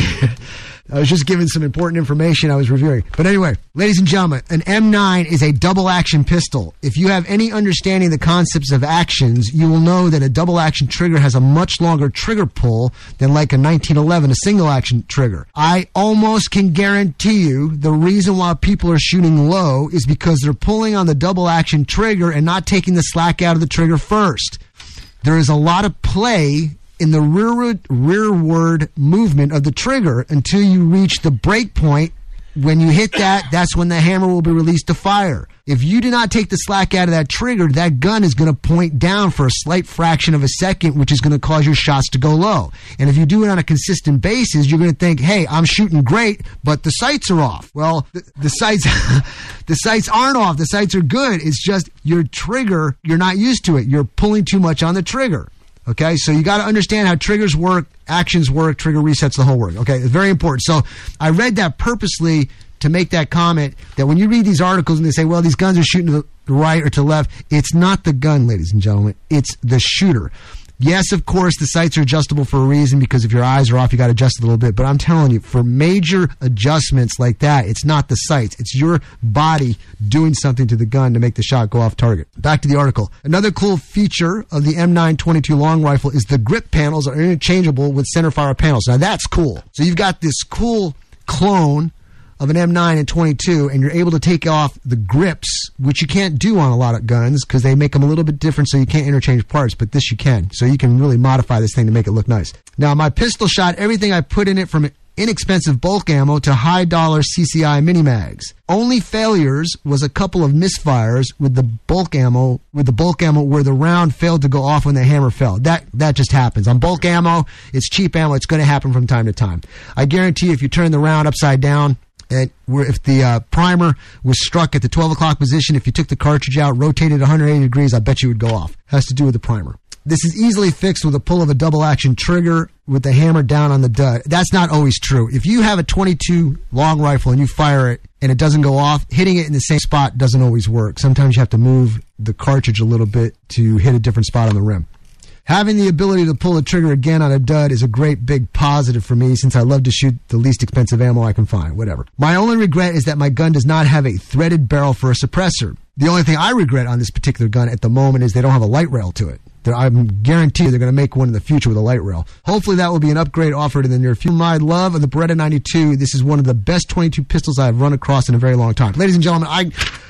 I was just giving some important information I was reviewing. But anyway, ladies and gentlemen, an M nine is a double action pistol. If you have any understanding of the concepts of actions, you will know that a double action trigger has a much longer trigger pull than like a nineteen eleven, a single action trigger. I almost can guarantee you the reason why people are shooting low is because they're pulling on the double action trigger and not taking the slack out of the trigger first. There is a lot of play in the rearward, rearward movement of the trigger until you reach the break point. When you hit that, that's when the hammer will be released to fire. If you do not take the slack out of that trigger, that gun is going to point down for a slight fraction of a second, which is going to cause your shots to go low. And if you do it on a consistent basis, you're going to think, hey, I'm shooting great, but the sights are off. Well, the, the sights the sights aren't off. The sights are good. It's just your trigger, you're not used to it. You're pulling too much on the trigger. Okay, so you got to understand how triggers work, actions work, trigger resets, the whole work. Okay, it's very important. So I read that purposely to make that comment that when you read these articles and they say, well, these guns are shooting to the right or to the left, it's not the gun, ladies and gentlemen. It's the shooter. Yes, of course, the sights are adjustable for a reason because if your eyes are off, you got to adjust it a little bit. But I'm telling you, for major adjustments like that, it's not the sights. It's your body doing something to the gun to make the shot go off target. Back to the article. Another cool feature of the M nine twenty-two long rifle is the grip panels are interchangeable with centerfire panels. Now, that's cool. So you've got this cool clone of an M nine and twenty-two, and you're able to take off the grips, which you can't do on a lot of guns because they make them a little bit different, so you can't interchange parts, but this you can. So you can really modify this thing to make it look nice. Now, my pistol shot everything I put in it from inexpensive bulk ammo to high-dollar C C I mini-mags. Only failures was a couple of misfires with the bulk ammo, with the bulk ammo where the round failed to go off when the hammer fell. That that just happens. On bulk ammo, it's cheap ammo. It's going to happen from time to time. I guarantee if you turn the round upside down, and if the uh, primer was struck at the twelve o'clock position, if you took the cartridge out, rotated one hundred eighty degrees, I bet you it would go off. Has to do with the primer. This is easily fixed with a pull of a double action trigger with the hammer down on the dud. That's not always true. If you have a twenty-two long rifle and you fire it and it doesn't go off, hitting it in the same spot doesn't always work. Sometimes you have to move the cartridge a little bit to hit a different spot on the rim. Having the ability to pull the trigger again on a dud is a great big positive for me since I love to shoot the least expensive ammo I can find, whatever. My only regret is that my gun does not have a threaded barrel for a suppressor. The only thing I regret on this particular gun at the moment is they don't have a light rail to it. I'm guaranteed they're going to make one in the future with a light rail. Hopefully that will be an upgrade offered in the near future. My love of the Beretta ninety-two. This is one of the best twenty-two pistols I've run across in a very long time. Ladies and gentlemen, I...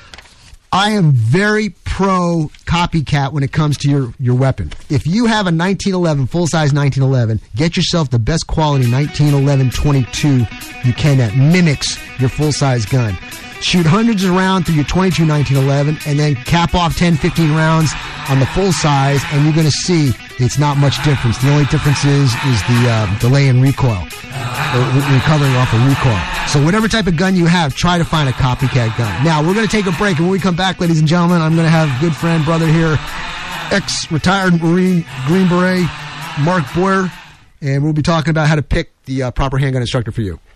I am very pro copycat when it comes to your, your weapon. If you have a nineteen eleven, full-size nineteen eleven, get yourself the best quality nineteen eleven twenty-two you can that mimics your full-size gun. Shoot hundreds of rounds through your twenty-two nineteen eleven and then cap off ten, fifteen rounds on the full-size, and you're going to see it's not much difference. The only difference is, is the uh, delay in recoil, or recovering off a recoil. So whatever type of gun you have, try to find a copycat gun. Now, we're going to take a break, and when we come back, ladies and gentlemen, I'm going to have good friend, brother here, ex-retired Marine Green Beret, Mark Boyer, and we'll be talking about how to pick the uh, proper handgun instructor for you.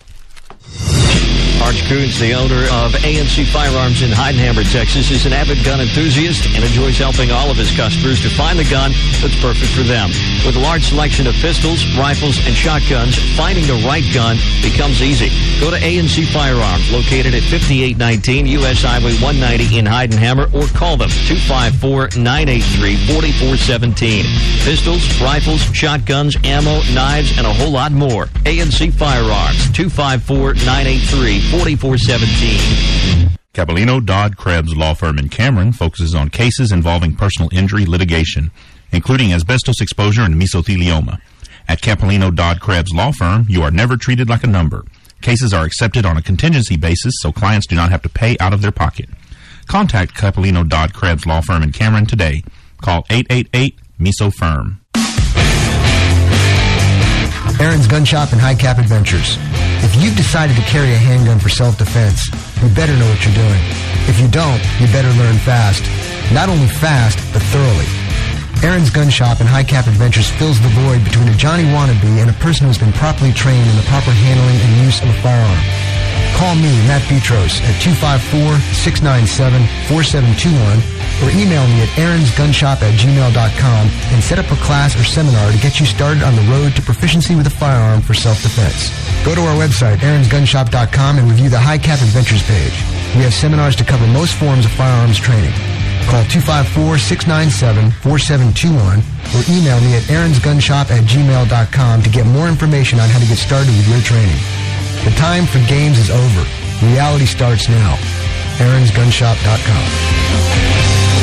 Arch Coons, the owner of A N C Firearms in Heidenhammer, Texas, is an avid gun enthusiast and enjoys helping all of his customers to find the gun that's perfect for them. With a large selection of pistols, rifles, and shotguns, finding the right gun becomes easy. Go to A N C Firearms, located at fifty-eight nineteen U S Highway one ninety in Heidenhammer, or call them two five four, nine eight three, four four one seven. Pistols, rifles, shotguns, ammo, knives, and a whole lot more. A N C Firearms, two five four, nine eight three, four four one seven. Capellino, Dodd, Krebs Law Firm in Cameron focuses on cases involving personal injury litigation, including asbestos exposure and mesothelioma. At Capellino, Dodd, Krebs Law Firm, you are never treated like a number. Cases are accepted on a contingency basis, so clients do not have to pay out of their pocket. Contact Capellino, Dodd, Krebs Law Firm in Cameron today. Call eight eight eight, M E S O, F I R M. Aaron's Gun Shop and High Cap Adventures. If you've decided to carry a handgun for self-defense, you better know what you're doing. If you don't, you better learn fast. Not only fast, but thoroughly. Aaron's Gun Shop and High Cap Adventures fills the void between a Johnny wannabe and a person who's been properly trained in the proper handling and use of a firearm. Call me, Matt Petros, at two five four, six nine seven, four seven two one or email me at aaronsgunshop at gmail dot com and set up a class or seminar to get you started on the road to proficiency with a firearm for self-defense. Go to our website, aarons gun shop dot com, and review the High Cap Adventures page. We have seminars to cover most forms of firearms training. Call two five four, six nine seven, four seven two one or email me at aaronsgunshop at gmail dot com to get more information on how to get started with your training. The time for games is over. Reality starts now. aarons gun shop dot com.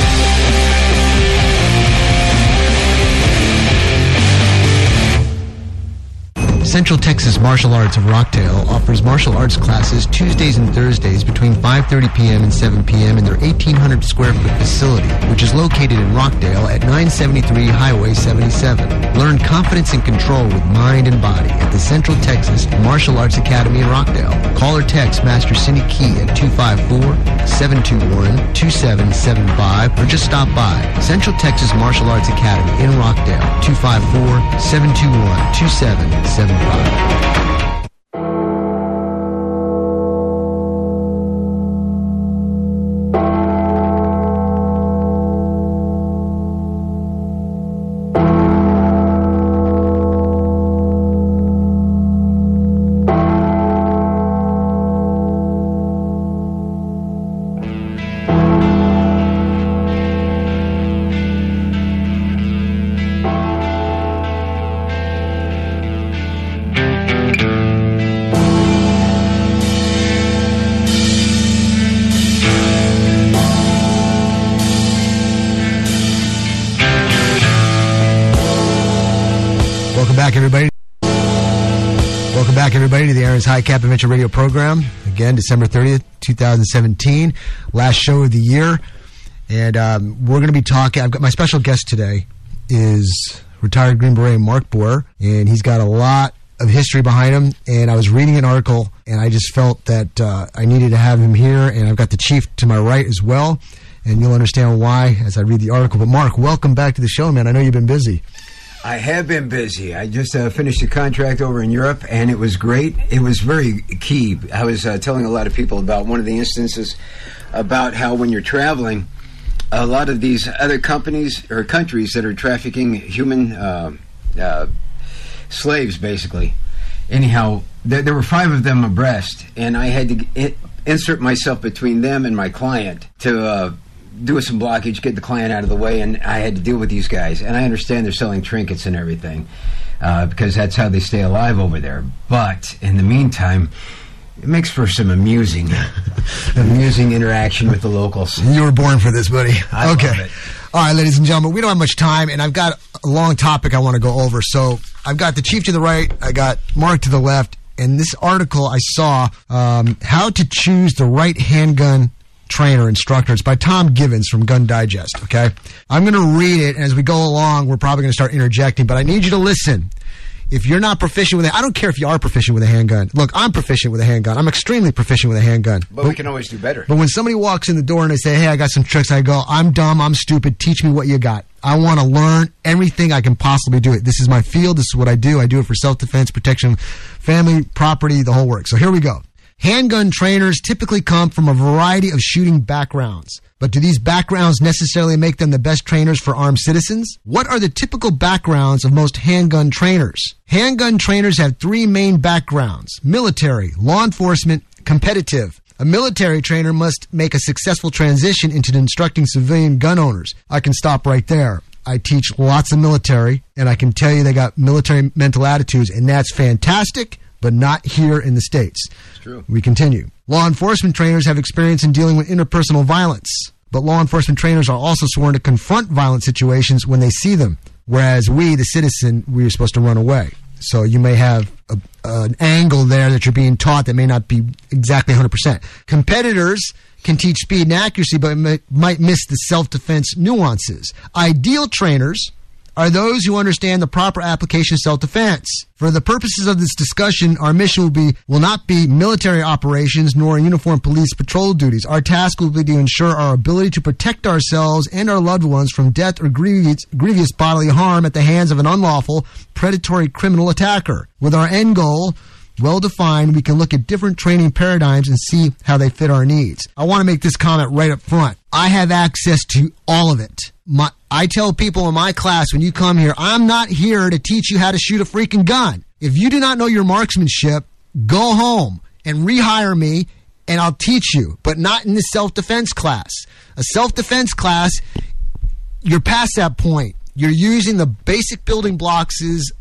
Central Texas Martial Arts of Rockdale offers martial arts classes Tuesdays and Thursdays between five thirty p.m. and seven p.m. in their eighteen hundred square foot facility, which is located in Rockdale at nine seventy-three Highway seventy-seven. Learn confidence and control with mind and body at the Central Texas Martial Arts Academy in Rockdale. Call or text Master Cindy Key at two five four, seven two one, two seven seven five or just stop by. Central Texas Martial Arts Academy in Rockdale, two five four, seven two one, two seven seven five. Everybody. Welcome back, everybody, to the Aaron's High Cap Adventure Radio program. Again, December thirtieth, twenty seventeen, last show of the year. And um, we're going to be talking. I've got my special guest today is retired Green Beret Mark Boer, and he's got a lot of history behind him. And I was reading an article, and I just felt that uh, I needed to have him here. And I've got the chief to my right as well, and you'll understand why as I read the article. But Mark, welcome back to the show, man. I know you've been busy. I have been busy. I just uh, finished a contract over in Europe, and it was great. It was very key. I was uh, telling a lot of people about one of the instances about how when you're traveling, a lot of these other companies or countries that are trafficking human uh, uh, slaves, basically. Anyhow, there, there were five of them abreast, and I had to it, insert myself between them and my client to uh, do some blockage, get the client out of the way, and I had to deal with these guys. And I understand they're selling trinkets and everything uh, because that's how they stay alive over there. But in the meantime, it makes for some amusing, amusing interaction with the locals. You were born for this, buddy. I okay. love it. All right, ladies and gentlemen, we don't have much time, and I've got a long topic I want to go over. So I've got the chief to the right, I got Mark to the left, and this article I saw, um, How to Choose the Right Handgun Trainer Instructor. It's by Tom Givens from Gun Digest, okay? I'm going to read it, and as we go along, we're probably going to start interjecting, but I need you to listen. If you're not proficient with it, I don't care if you are proficient with a handgun. Look, I'm proficient with a handgun. I'm extremely proficient with a handgun. But, but we can always do better. But when somebody walks in the door and they say, hey, I got some tricks, I go, I'm dumb, I'm stupid, teach me what you got. I want to learn everything I can possibly do it. This is my field. This is what I do. I do it for self-defense, protection, family, property, the whole work. So here we go. Handgun trainers typically come from a variety of shooting backgrounds. But do these backgrounds necessarily make them the best trainers for armed citizens? What are the typical backgrounds of most handgun trainers? Handgun trainers have three main backgrounds: military, law enforcement, competitive. A military trainer must make a successful transition into instructing civilian gun owners. I can stop right there. I teach lots of military, and I can tell you they got military mental attitudes, and that's fantastic. but not here in the States. It's true. We continue. Law enforcement trainers have experience in dealing with interpersonal violence, but law enforcement trainers are also sworn to confront violent situations when they see them, whereas we, the citizen, we are supposed to run away. So you may have a, an angle there that you're being taught that may not be exactly one hundred percent. Competitors can teach speed and accuracy, but may, might miss the self-defense nuances. Ideal trainers are those who understand the proper application of self-defense. For the purposes of this discussion, our mission will be will not be military operations nor uniformed police patrol duties. Our task will be to ensure our ability to protect ourselves and our loved ones from death or grievous, grievous bodily harm at the hands of an unlawful, predatory criminal attacker. With our end goal well defined, we can look at different training paradigms and see how they fit our needs. I want to make this comment right up front. I have access to all of it. My, I tell people in my class when you come here, I'm not here to teach you how to shoot a freaking gun. If you do not know your marksmanship, go home and rehire me and I'll teach you, but not in the self-defense class. A self-defense class, you're past that point. You're using the basic building blocks,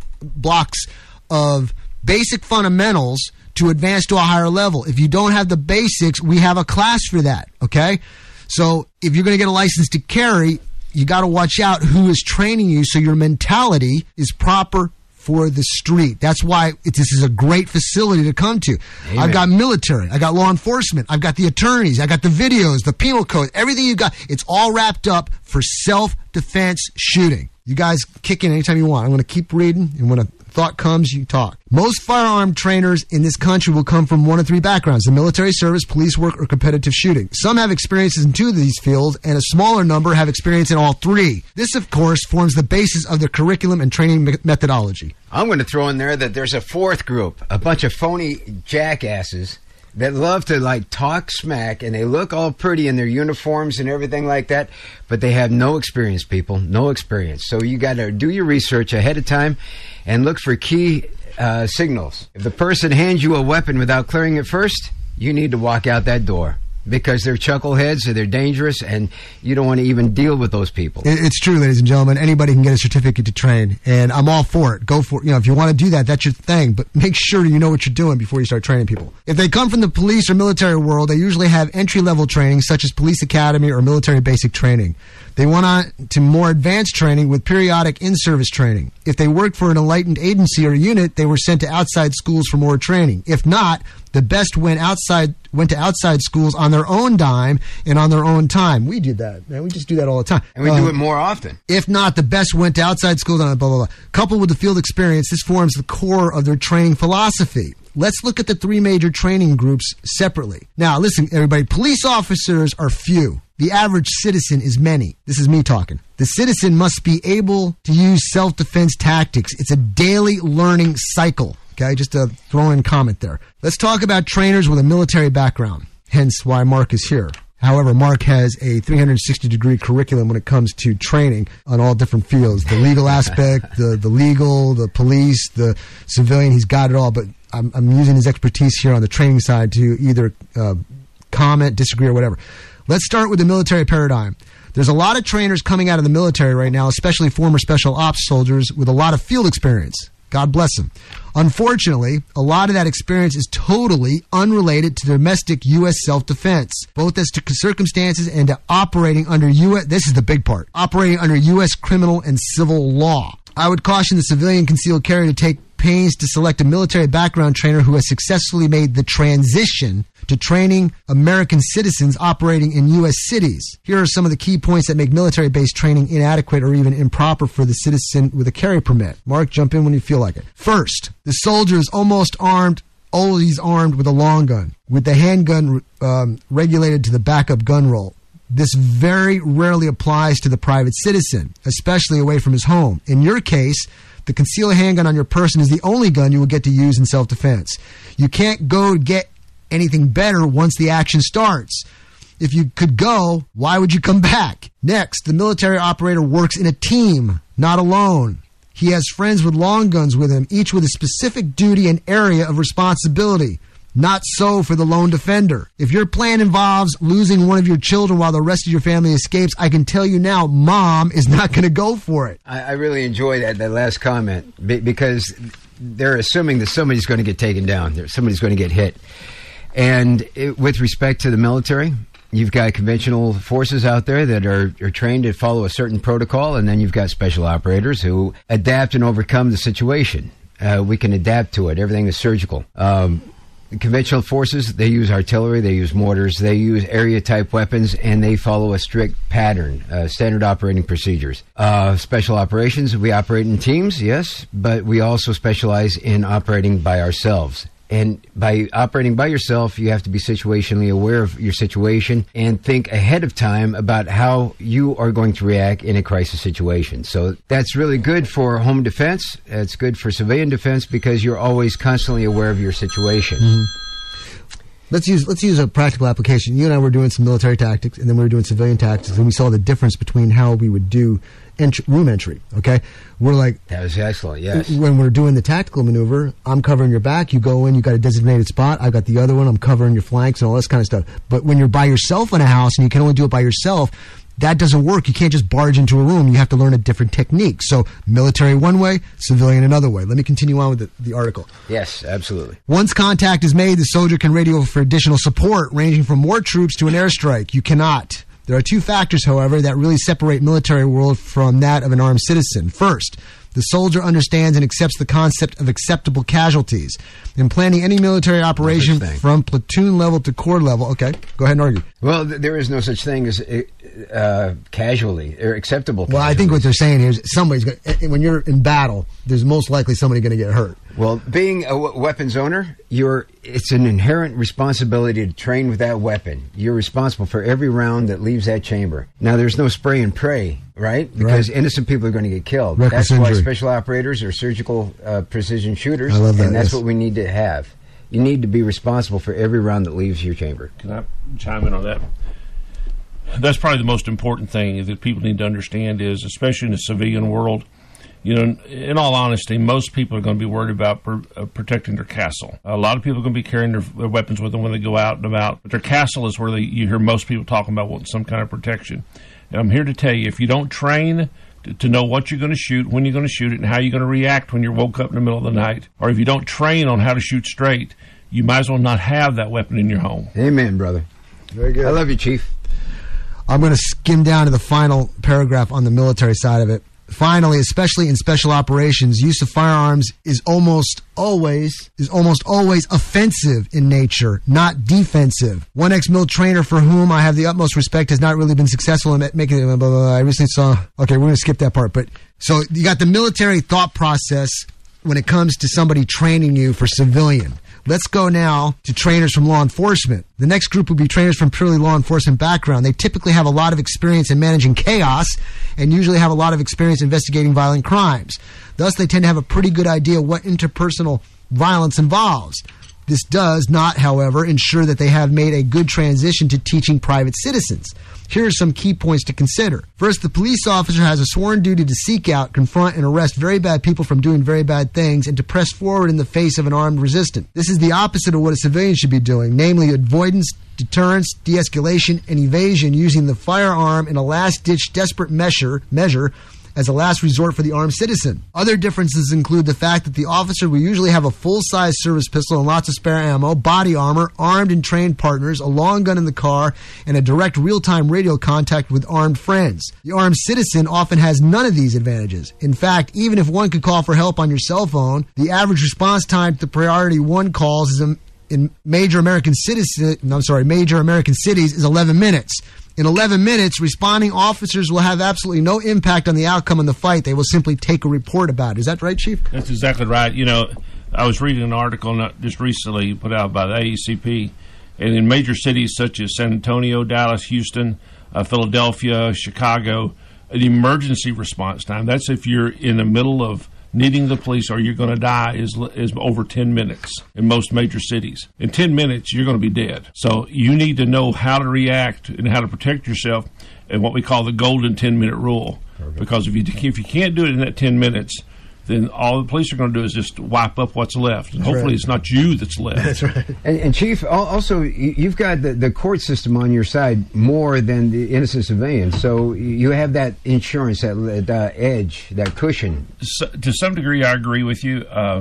blocks of basic fundamentals to advance to a higher level. If you don't have the basics, we have a class for that, okay? So if you're going to get a license to carry, you got to watch out who is training you so your mentality is proper for the street. That's why it, this is a great facility to come to. Amen. I've got military. I got law enforcement. I've got the attorneys. I got the videos, the penal code, everything you got. It's all wrapped up for self-defense shooting. You guys kick in anytime you want. I'm going to keep reading, and when a thought comes, you talk. Most firearm trainers in this country will come from one of three backgrounds: the military service, police work, or competitive shooting. Some have experiences in two of these fields, and a smaller number have experience in all three. This, of course, forms the basis of their curriculum and training me- methodology. I'm going to throw in there that there's a fourth group, a bunch of phony jackasses that love to like talk smack, and they look all pretty in their uniforms and everything like that, but they have no experience, people, no experience. So you got to do your research ahead of time and look for key uh, signals. If the person hands you a weapon without clearing it first, you need to walk out that door, because they're chuckleheads or they're dangerous, and you don't want to even deal with those people. It's true, ladies and gentlemen. Anybody can get a certificate to train, and I'm all for it. Go for it. You know, if you want to do that, that's your thing, but make sure you know what you're doing before you start training people. If they come from the police or military world, they usually have entry-level training, such as police academy or military basic training. They went on to more advanced training with periodic in-service training. If they worked for an enlightened agency or unit, they were sent to outside schools for more training. If not, the best went outside went to outside schools on their own dime and on their own time. We do that, man. We just do that all the time. And we um, do it more often. If not, the best went to outside schools on blah, blah, blah. Coupled with the field experience, this forms the core of their training philosophy. Let's look at the three major training groups separately. Now, listen, everybody. Police officers are few. The average citizen is many. This is me talking. The citizen must be able to use self-defense tactics. It's a daily learning cycle. Okay, just a throw in comment there. Let's talk about trainers with a military background, hence why Mark is here. However, Mark has a three hundred sixty degree curriculum when it comes to training on all different fields. The legal aspect, the, the legal, the police, the civilian, he's got it all. But I'm, I'm using his expertise here on the training side to either uh, comment, disagree, or whatever. Let's start with the military paradigm. There's a lot of trainers coming out of the military right now, especially former special ops soldiers with a lot of field experience. God bless them. Unfortunately, a lot of that experience is totally unrelated to domestic U S self-defense, both as to circumstances and to operating under U S, this is the big part, operating under U S criminal and civil law. I would caution the civilian concealed carry to take pains to select a military background trainer who has successfully made the transition to training American citizens operating in U S cities. Here are some of the key points that make military-based training inadequate or even improper for the citizen with a carry permit. Mark, jump in when you feel like it. First, the soldier is almost armed, always armed with a long gun, with the handgun um, regulated to the backup gun roll. This very rarely applies to the private citizen, especially away from his home. In your case, the concealed handgun on your person is the only gun you will get to use in self-defense. You can't go get anything better once the action starts. If you could go, why would you come back? Next, the military operator works in a team, not alone. He has friends with long guns with him, each with a specific duty and area of responsibility. Not so for the lone defender. If your plan involves losing one of your children while the rest of your family escapes, I can tell you now, Mom is not going to go for it. I, I really enjoy that, that last comment, because they're assuming that somebody's going to get taken down. Somebody's going to get hit. And it, with respect to the military, you've got conventional forces out there that are, are trained to follow a certain protocol, and then you've got special operators who adapt and overcome the situation. Uh, we can adapt to it. Everything is surgical. Um, conventional forces, they use artillery, they use mortars, they use area-type weapons, and they follow a strict pattern, uh, standard operating procedures. Uh, special operations, we operate in teams, yes, but we also specialize in operating by ourselves. And by operating by yourself, you have to be situationally aware of your situation and think ahead of time about how you are going to react in a crisis situation. So that's really good for home defense. It's good for civilian defense because you're always constantly aware of your situation. Mm-hmm. Let's use let's use a practical application. You and I were doing some military tactics, and then we were doing civilian tactics, and we saw the difference between how we would do entry, room entry. Okay, we're like that was excellent. Yes, when we're doing the tactical maneuver, I'm covering your back. You go in, you got a designated spot. I've got the other one. I'm covering your flanks and all this kind of stuff. But when you're by yourself in a house and you can only do it by yourself, that doesn't work. You can't just barge into a room. You have to learn a different technique. So military one way, civilian another way. Let me continue on with the, the article. Yes, absolutely. Once contact is made, the soldier can radio for additional support, ranging from more troops to an airstrike. You cannot. There are two factors, however, that really separate military world from that of an armed citizen. First, the soldier understands and accepts the concept of acceptable casualties. In planning any military operation from platoon level to corps level, okay, go ahead and argue. Well, th- there is no such thing as uh, casualty or acceptable Well, I think what they're saying here is somebody's going to, when you're in battle, there's most likely somebody going to get hurt. Well, being a w- weapons owner, you're it's an inherent responsibility to train with that weapon. You're responsible for every round that leaves that chamber. Now, there's no spray and pray, right? Because right. innocent people are going to get killed. Reckless that's injury. Why special operators are surgical uh, precision shooters. I love that, and that's yes. what we need to have. You need to be responsible for every round that leaves your chamber. Can I chime in on that? That's probably the most important thing that people need to understand is, especially in the civilian world, you know, in all honesty, most people are going to be worried about per, uh, protecting their castle. A lot of people are going to be carrying their, their weapons with them when they go out and about. But their castle is where they, you hear most people talking about wanting some kind of protection. And I'm here to tell you, if you don't train to, to know what you're going to shoot, when you're going to shoot it, and how you're going to react when you're woke up in the middle of the night, or if you don't train on how to shoot straight, you might as well not have that weapon in your home. Amen, brother. Very good. I love you, Chief. I'm going to skim down to the final paragraph on the military side of it. Finally, especially in special operations, use of firearms is almost always is almost always offensive in nature, not defensive. One ex-mil trainer for whom I have the utmost respect has not really been successful in making it. Blah, blah, blah. I recently saw. Okay, we're going to skip that part. But so you got the military thought process when it comes to somebody training you for civilian. Let's go now to trainers from law enforcement. The next group will be trainers from purely law enforcement background. They typically have a lot of experience in managing chaos and usually have a lot of experience investigating violent crimes. Thus, they tend to have a pretty good idea what interpersonal violence involves. This does not, however, ensure that they have made a good transition to teaching private citizens. Here are some key points to consider. First, the police officer has a sworn duty to seek out, confront, and arrest very bad people from doing very bad things and to press forward in the face of an armed resistance. This is the opposite of what a civilian should be doing, namely avoidance, deterrence, de-escalation, and evasion using the firearm in a last-ditch desperate measure, measure as a last resort for the armed citizen. Other differences include the fact that the officer will usually have a full-size service pistol and lots of spare ammo, body armor, armed and trained partners, a long gun in the car, and a direct real-time radio contact with armed friends. The armed citizen often has none of these advantages. In fact, even if one could call for help on your cell phone, the average response time to priority one calls is a, in major American cities, I'm sorry, major American cities is eleven minutes. In eleven minutes, responding officers will have absolutely no impact on the outcome of the fight. They will simply take a report about it. Is that right, Chief? That's exactly right. You know, I was reading an article not just recently put out by the A E C P, and in major cities such as San Antonio, Dallas, Houston, uh, Philadelphia, Chicago, an emergency response time, that's if you're in the middle of needing the police or you're going to die, is is over ten minutes in most major cities. In ten minutes, you're going to be dead. So you need to know how to react and how to protect yourself and what we call the golden ten-minute rule. Okay. Because if you if you can't do it in that ten minutes, then all the police are going to do is just wipe up what's left. And hopefully right. It's not you that's left. That's right. And, and Chief, also, you've got the, the court system on your side more than the innocent civilians. So you have that insurance, that, that edge, that cushion. So, to some degree, I agree with you. Uh,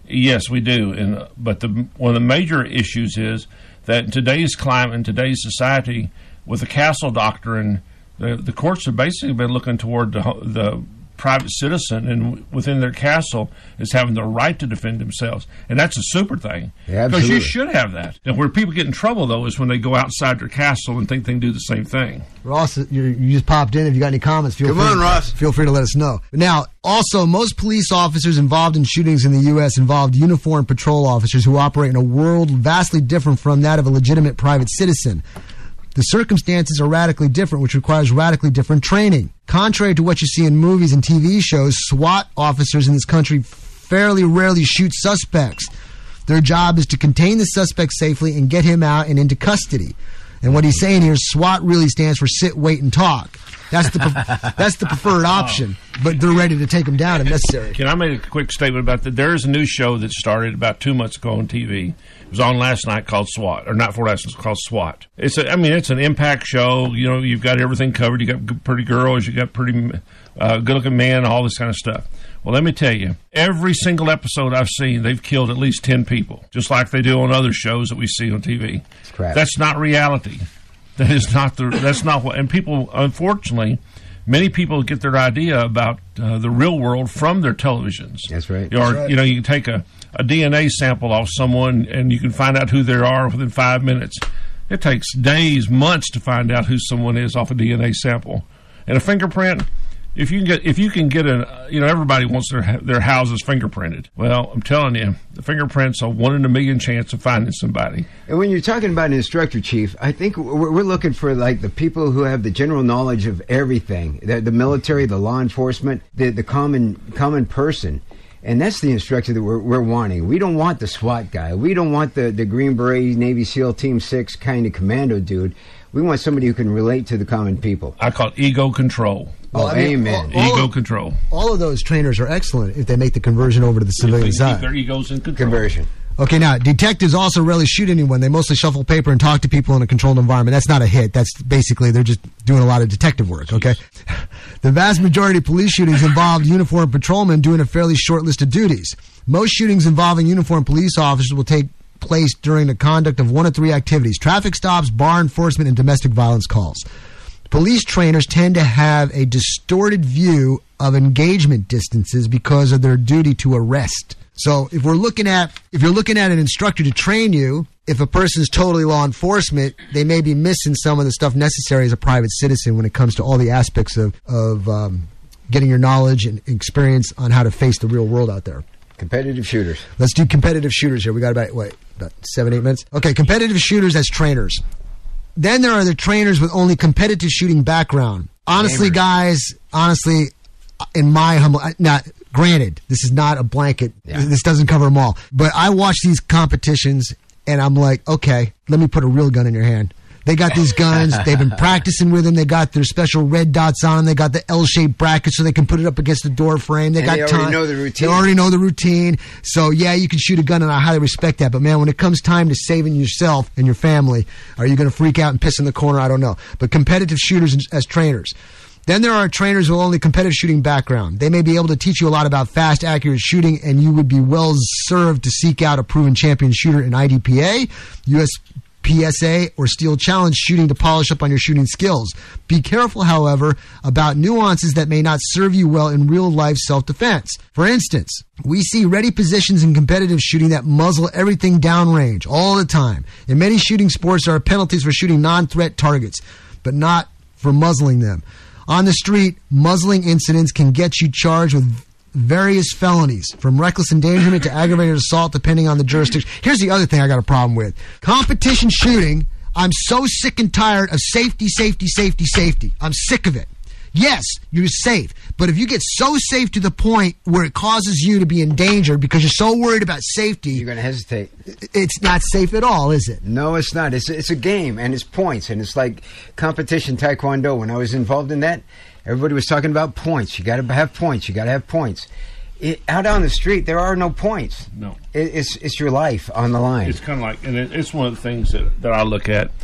Yes, we do. And but the one of the major issues is that in today's climate, in today's society, with the castle doctrine, the the courts have basically been looking toward the the private citizen and within their castle is having the right to defend themselves, and that's a super thing. Yeah, because absolutely. you should have that. And where people get in trouble though is when they go outside their castle and think they can do the same thing. Ross, you you just popped in. If you got any comments, feel Come free. on, Ross. Feel free to let us know. Now, also, most police officers involved in shootings in the U S involved uniformed patrol officers who operate in a world vastly different from that of a legitimate private citizen. The circumstances are radically different, which requires radically different training. Contrary to what you see in movies and T V shows, SWAT officers in this country fairly rarely shoot suspects. Their job is to contain the suspect safely and get him out and into custody. And what he's saying here is SWAT really stands for sit, wait, and talk. That's the pre- that's the preferred option, but they're ready to take him down if necessary. Can I make a quick statement about that? There is a new show that started about two months ago on T V. It was on last night called SWAT, or not for last night, it's called SWAT. It's a, I mean, it's an impact show. You know, you've got everything covered. You got good- pretty girls, you got pretty uh, good-looking men, all this kind of stuff. Well, let me tell you, every single episode I've seen, they've killed at least ten people, just like they do on other shows that we see on T V. Crap. That's not reality. That is not the. That's not what. And people, unfortunately, many people get their idea about uh, the real world from their televisions. That's right. You, That's are, right. you know, you can take a, a D N A sample off someone, and you can find out who they are within five minutes. It takes days, months to find out who someone is off a D N A sample, and a fingerprint. If you can get, if you can get a, you know, everybody wants their their houses fingerprinted. Well, I'm telling you, the fingerprints are one in a million chance of finding somebody. And when you're talking about an instructor, Chief, I think we're, we're looking for like the people who have the general knowledge of everything: the, the military, the law enforcement, the the common common person. And that's the instructor that we're, we're wanting. We don't want the SWAT guy. We don't want the, the Green Beret, Navy SEAL Team six kind of commando dude. We want somebody who can relate to the common people. I call it ego control. Oh, I mean, amen. all- all Ego of- control. All of those trainers are excellent if they make the conversion over to the If they civilian keep side. their egos in control. Conversion. Okay, now, detectives also rarely shoot anyone. They mostly shuffle paper and talk to people in a controlled environment. That's not a hit. That's basically, they're just doing a lot of detective work, okay? The vast majority of police shootings involved uniformed patrolmen doing a fairly short list of duties. Most shootings involving uniformed police officers will take place during the conduct of one of three activities: traffic stops, bar enforcement, and domestic violence calls. Police trainers tend to have a distorted view of engagement distances because of their duty to arrest. So if we're looking at, if you're looking at an instructor to train you, if a person's totally law enforcement, they may be missing some of the stuff necessary as a private citizen when it comes to all the aspects of, of um, getting your knowledge and experience on how to face the real world out there. Competitive shooters. Let's do competitive shooters here. We got about, what, about seven, eight minutes? Okay, competitive shooters as trainers. Then there are the trainers with only competitive shooting background. Honestly, Gamers. guys, honestly, in my humble, not granted, this is not a blanket. Yeah. This doesn't cover them all. But I watch these competitions and I'm like, okay, let me put a real gun in your hand. They got these guns. They've been practicing with them. They got their special red dots on them. They got the L-shaped bracket so they can put it up against the door frame. They And got they already time. know the routine. They already know the routine. So yeah, you can shoot a gun, and I highly respect that. But man, when it comes time to saving yourself and your family, are you going to freak out and piss in the corner? I don't know. But competitive shooters as trainers. Then there are trainers with only competitive shooting background. They may be able to teach you a lot about fast, accurate shooting, and you would be well served to seek out a proven champion shooter in I D P A, U S P S A, or Steel Challenge shooting to polish up on your shooting skills. Be careful, however, about nuances that may not serve you well in real-life self-defense. For instance, we see ready positions in competitive shooting that muzzle everything downrange all the time. In many shooting sports, there are penalties for shooting non-threat targets, but not for muzzling them. On the street, muzzling incidents can get you charged with various felonies, from reckless endangerment to aggravated assault, depending on the jurisdiction. Here's the other thing I got a problem with. Competition shooting, I'm so sick and tired of safety, safety, safety, safety. I'm sick of it. Yes, you're safe, but if you get so safe to the point where it causes you to be in danger because you're so worried about safety, You're going to hesitate. it's not safe at all, is it? No, it's not. It's it's a game, and it's points, and it's like competition taekwondo. When I was involved in that, everybody was talking about points. You got to have points. You got to have points. It, out on the street, there are no points. No. It, it's it's your life on the line. It's kind of like, and it, it's one of the things that, that I look at.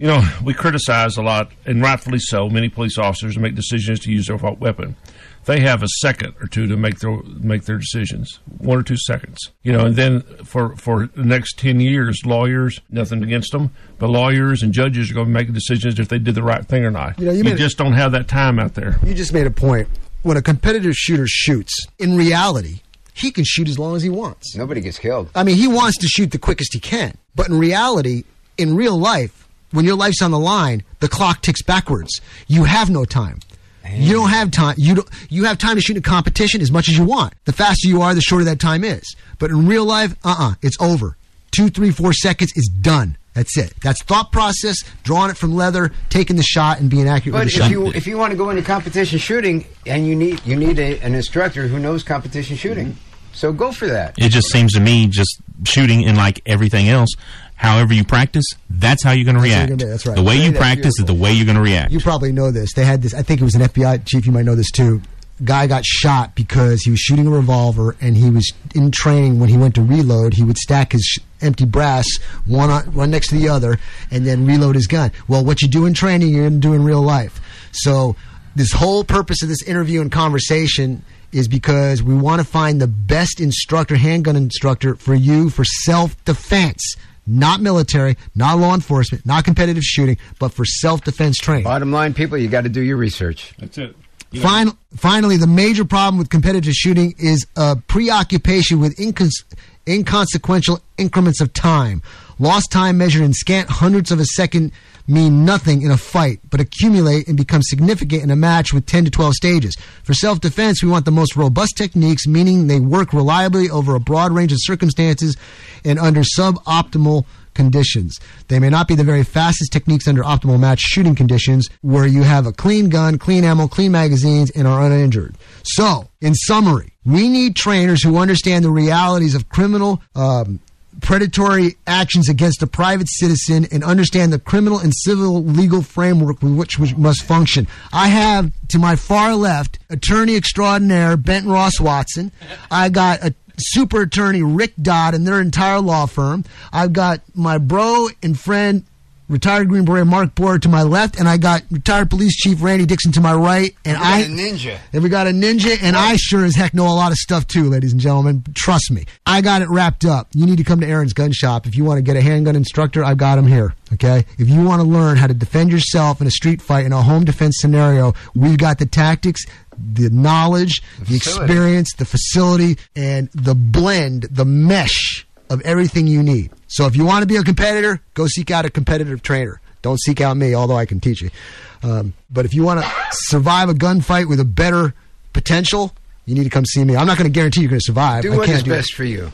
You know, we criticize a lot, and rightfully so, many police officers make decisions to use their weapon. They have a second or two to make their make their decisions, one or two seconds. You know, and then for, for the next ten years, lawyers, nothing against them, but lawyers and judges are going to make decisions if they did the right thing or not. You know, you you just don't have that time out there. You just made a point. When a competitive shooter shoots, in reality, he can shoot as long as he wants. Nobody gets killed. I mean, he wants to shoot the quickest he can. But in reality, in real life, when your life's on the line, the clock ticks backwards. You have no time. Man. You don't have time. You don't. You have time to shoot in a competition as much as you want. The faster you are, the shorter that time is. But in real life, uh-uh, it's over. Two, three, four seconds is done. That's it. That's thought process, drawing it from leather, taking the shot, and being accurate but with the if shot. you if you want to go into competition shooting, and you need you need a, an instructor who knows competition shooting, mm-hmm. so go for that. It just seems to me, just shooting and like everything else, however you practice, that's how you're going to react. Gonna that's right. The way Hey, you that's practice beautiful. is the way you're going to react. You probably know this. They had this. I think it was an F B I chief. You might know this too. Guy got shot because he was shooting a revolver, and he was in training. When he went to reload, he would stack his sh- empty brass one on, one next to the other, and then reload his gun. Well, what you do in training, you're going to do in real life. So this whole purpose of this interview and conversation is because we want to find the best instructor, handgun instructor, for you for self-defense. Not military, not law enforcement, not competitive shooting, but for self-defense training. Bottom line, people, you got to do your research. That's it. Fin- finally, the major problem with competitive shooting is a preoccupation with incons- inconsequential increments of time. Lost time measured in scant hundredths of a second mean nothing in a fight, but accumulate and become significant in a match with ten to twelve stages. For self-defense, we want the most robust techniques, meaning they work reliably over a broad range of circumstances and under suboptimal conditions. They may not be the very fastest techniques under optimal match shooting conditions, where you have a clean gun, clean ammo, clean magazines, and are uninjured. So, in summary, we need trainers who understand the realities of criminal um, predatory actions against a private citizen and understand the criminal and civil legal framework with which we must function. I have, to my far left, attorney extraordinaire Benton Ross Watson. I got a super attorney Rick Dodd and their entire law firm. I've got my bro and friend, retired Green Beret Mark Boyer to my left, and I got retired police chief Randy Dixon to my right. And we I got a ninja. And we got a ninja, and I sure as heck know a lot of stuff too, ladies and gentlemen. Trust me. I got it wrapped up. You need to come to Aaron's Gun Shop. If you want to get a handgun instructor, I've got him here. Okay? If you want to learn how to defend yourself in a street fight, in a home defense scenario, we've got the tactics, the knowledge, the, the experience, the facility, and the blend, the mesh of everything you need. So if you want to be a competitor, go seek out a competitive trainer. Don't seek out me, although I can teach you. Um, but if you want to survive a gunfight with a better potential, you need to come see me. I'm not going to guarantee you're going to survive. Do I what can't is do best it. for you.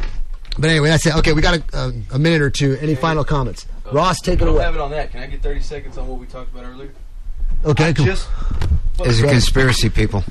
But anyway, that's it. Okay, we got a, a, a minute or two. Any final comments? Ross, take it I don't away. have it on that. Can I get thirty seconds on what we talked about earlier? Okay, I cool. just, It's a conspiracy, people.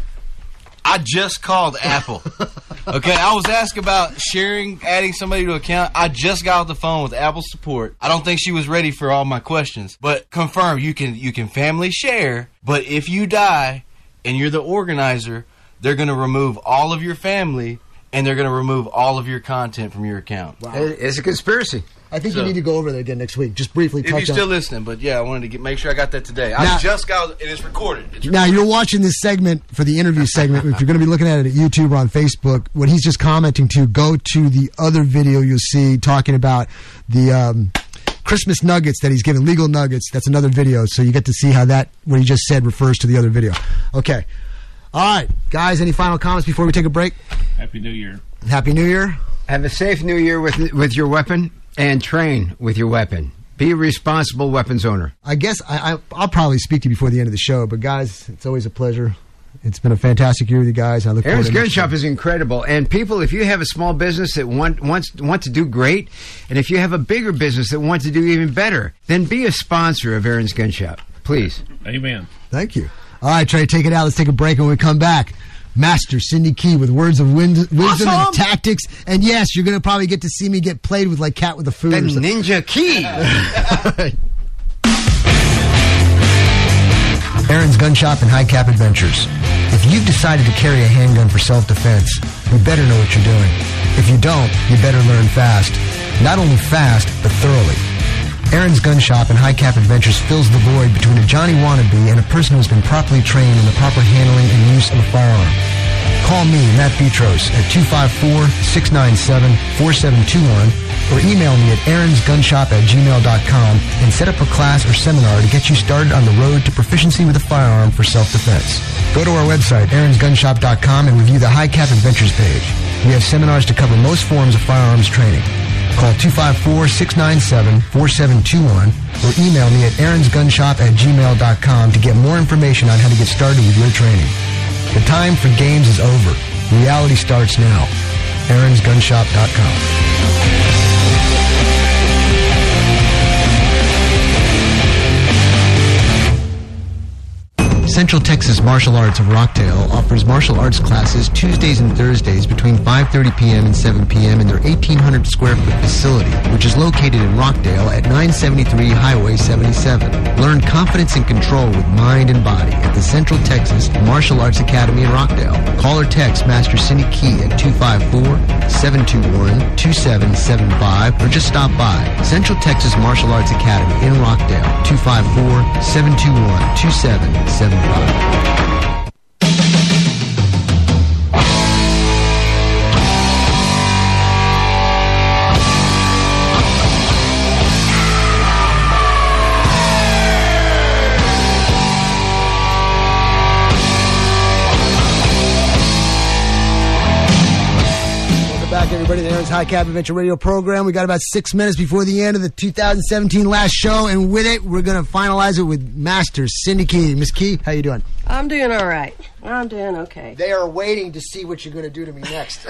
I just called Apple. Okay, I was asked about sharing, adding somebody to account. I just got off the phone with Apple support. I don't think she was ready for all my questions, but confirm you can you can family share. But if you die and you're the organizer, they're going to remove all of your family and they're going to remove all of your content from your account. Wow. It's a conspiracy. I think So- you need to go over that again next week. Just briefly If touch you're still on. listening, but yeah, I wanted to get make sure I got that today. I Now- just got it. It's recorded. It's Now, you're watching this segment for the interview segment. If you're going to be looking at it at YouTube or on Facebook, what he's just commenting to, go to the other video you'll see talking about the um, Christmas nuggets that he's given, legal nuggets. That's another video, so you get to see how that, what he just said, refers to the other video. Okay. All right. Guys, any final comments before we take a break? Happy New Year. Happy New Year. Have a safe new year with with your weapon, and train with your weapon. Be a responsible weapons owner. I guess I, I, I'll probably speak to you before the end of the show, but guys, it's always a pleasure. It's been a fantastic year with you guys. I look Aaron's forward to Gun next Shop year. is incredible. And people, if you have a small business that want wants want to do great, and if you have a bigger business that wants to do even better, then be a sponsor of Aaron's Gun Shop, please. Amen. Thank you. All right, Trey, take it out. Let's take a break. When we come back, Master Cindy Key with words of win- wisdom Awesome. and tactics. And yes, you're going to probably get to see me get played with like Cat with the Food. The or something. Ninja Key. Aaron's Gun Shop and High Cap Adventures. If you've decided to carry a handgun for self-defense, you better know what you're doing. If you don't, you better learn fast. Not only fast, but thoroughly. Aaron's Gun Shop and High Cap Adventures fills the void between a Johnny wannabe and a person who's been properly trained in the proper handling and use of a firearm. Call me, Matt Petros, at two five four, six nine seven, four seven two one or email me at aaronsgunshop at gmail dot com and set up a class or seminar to get you started on the road to proficiency with a firearm for self-defense. Go to our website, aarons gun shop dot com, and review the High Cap Adventures page. We have seminars to cover most forms of firearms training. Call two five four, six nine seven, four seven two one or email me at aaronsgunshop at gmail dot com to get more information on how to get started with your training. The time for games is over. Reality starts now. aarons gun shop dot com. Central Texas Martial Arts of Rockdale offers martial arts classes Tuesdays and Thursdays between five thirty p.m. and seven p.m. in their eighteen hundred square foot facility, which is located in Rockdale at nine seventy-three Highway seventy-seven. Learn confidence and control with mind and body at the Central Texas Martial Arts Academy in Rockdale. Call or text Master Cindy Key at two five four, seven two one, two seven seven five or just stop by. Central Texas Martial Arts Academy in Rockdale, two five four, seven two one, two seven seven five. Everybody, the Aaron's High Cap Adventure Radio program. We got about six minutes before the end of the two thousand seventeen last show, and with it, we're going to finalize it with Master Cindy Key. Miss Key, how you doing? I'm doing all right. I'm doing okay. They are waiting to see what you're going to do to me next.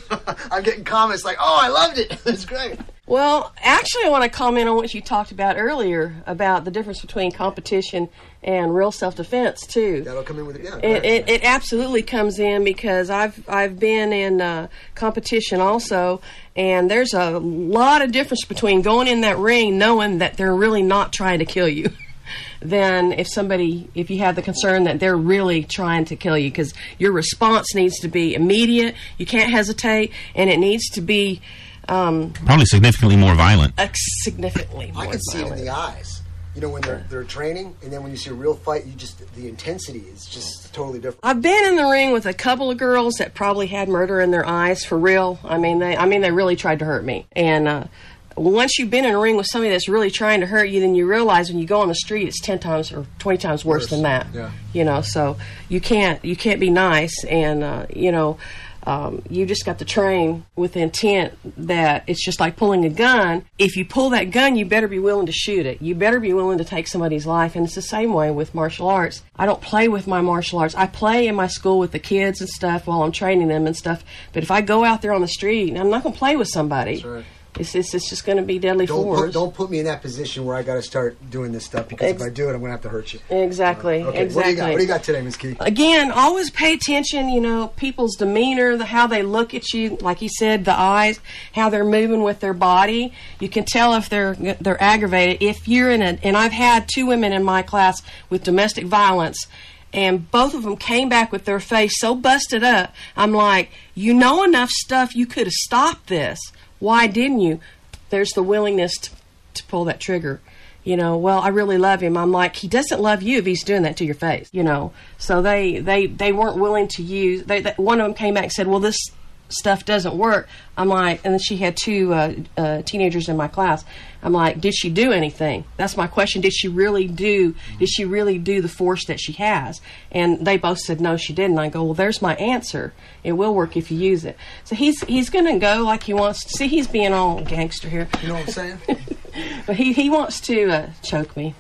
I'm getting comments like, "Oh, I loved it. It's great." Well, actually, I want to comment on what you talked about earlier about the difference between competition and real self-defense too. That'll come in with it. Yeah, it, it, it absolutely comes in because I've I've been in uh, competition also, and there's a lot of difference between going in that ring knowing that they're really not trying to kill you, than if somebody if you have the concern that they're really trying to kill you, because your response needs to be immediate. You can't hesitate, and it needs to be. Um, Probably significantly more violent. Uh, significantly more I can see violent. it in the eyes. You know, when they're they're training, and then when you see a real fight, you just the intensity is just totally different. I've been in the ring with a couple of girls that probably had murder in their eyes for real. I mean, they I mean they really tried to hurt me. And uh, once you've been in a ring with somebody that's really trying to hurt you, then you realize when you go on the street, it's ten times or twenty times worse, worse. than that. Yeah. You know, so you can't you can't be nice, and uh, you know. Um, you just got to train with the intent that it's just like pulling a gun. If you pull that gun, you better be willing to shoot it. You better be willing to take somebody's life. And it's the same way with martial arts. I don't play with my martial arts. I play in my school with the kids and stuff while I'm training them and stuff. But if I go out there on the street, I'm not going to play with somebody. That's right. It's, it's, it's just going to be deadly don't force. Put, don't put me in that position where I got to start doing this stuff, because Ex- if I do it, I'm going to have to hurt you. Exactly. Uh, okay. Exactly. What do you got? What do you got today, Miz Key? Again, always pay attention. You know, people's demeanor, the, how they look at you. Like you said, the eyes, how they're moving with their body. You can tell if they're they're aggravated. If you're in a, and I've had two women in my class with domestic violence. And both of them came back with their face so busted up. I'm like, you know enough stuff. You could have stopped this. Why didn't you? There's the willingness to, to pull that trigger. You know, well, I really love him. I'm like, he doesn't love you if he's doing that to your face, you know. So they, they, they weren't willing to use, they, they, one of them came back and said, well, this stuff doesn't work. I'm like, and then she had two uh, uh, teenagers in my class. I'm like, did she do anything? That's my question. Did she really do, did she really do the force that she has? And they both said, no, she didn't. I go, well, there's my answer. It will work if you use it. So he's he's going to go like he wants to. See, he's being all gangster here. You know what I'm saying? But he, he wants to uh, choke me.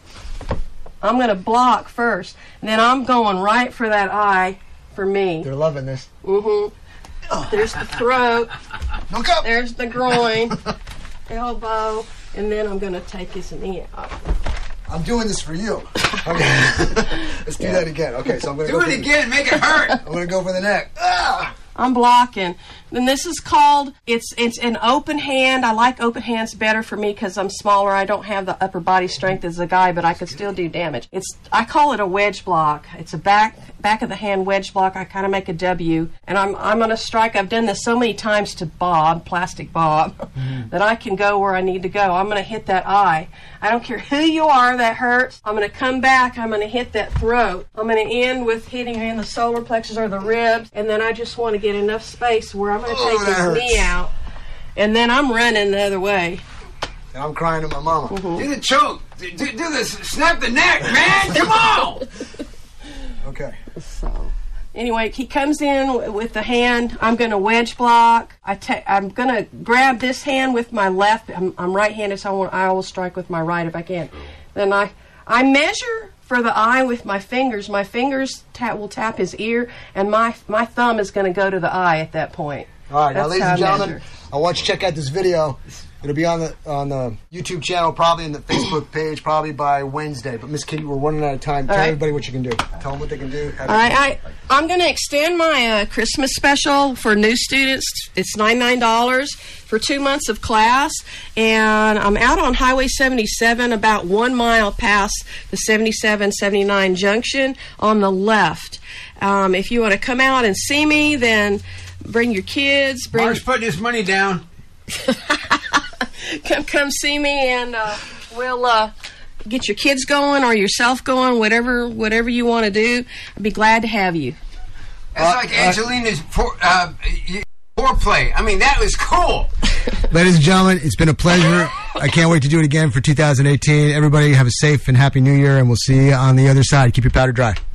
I'm going to block first. And then I'm going right for that eye for me. They're loving this. Mm-hmm. There's the throat. Look up. There's the groin, elbow, and then I'm going to take his knee out. I'm doing this for you. Okay. Let's do yeah. that again. Okay, so I'm going to do go it again. The, make it hurt. I'm going to go for the neck. Ah! I'm blocking. And this is called, it's it's an open hand. I like open hands better for me because I'm smaller. I don't have the upper body strength as a guy, but I could still do damage. It's I call it a wedge block. It's a back back of the hand wedge block. I kind of make a W, and I'm I'm going to strike. I've done this so many times to Bob, plastic Bob, mm-hmm. that I can go where I need to go. I'm going to hit that eye. I don't care who you are that hurts. I'm going to come back. I'm going to hit that throat. I'm going to end with hitting in the solar plexus or the ribs, and then I just want to get enough space where I'm going to oh, take his hurts. knee out, and then I'm running the other way. And I'm crying to my mama. Mm-hmm. Do the choke. Do, do this. Snap the neck, man. Come on. Okay. So, anyway, he comes in w- with the hand. I'm going to wedge block. I ta- I'm going to grab this hand with my left. I'm, I'm right-handed, so I, want, I always strike with my right if I can. Then I I measure for the eye with my fingers. My fingers ta- will tap his ear, and my my thumb is going to go to the eye at that point. All right, That's now, ladies how and I gentlemen, measure. I want you to check out this video. It'll be on the on the YouTube channel, probably in the Facebook page, probably by Wednesday. But Miss Kitty, we're running out of time. Tell right. everybody what you can do. Tell them what they can do. All right, I, I'm going to extend my uh, Christmas special for new students. It's ninety-nine dollars for two months of class, and I'm out on Highway seventy-seven, about one mile past the seventy-seven seventy-nine junction on the left. Um, if you want to come out and see me, then bring your kids. Bring Mark's putting his money down. come, come see me, and uh, we'll uh, get your kids going or yourself going, whatever, whatever you want to do. I'd be glad to have you. That's uh, like Angelina's for, uh, foreplay. I mean, that was cool. Ladies and gentlemen, it's been a pleasure. I can't wait to do it again for two thousand eighteen. Everybody have a safe and happy new year, and we'll see you on the other side. Keep your powder dry.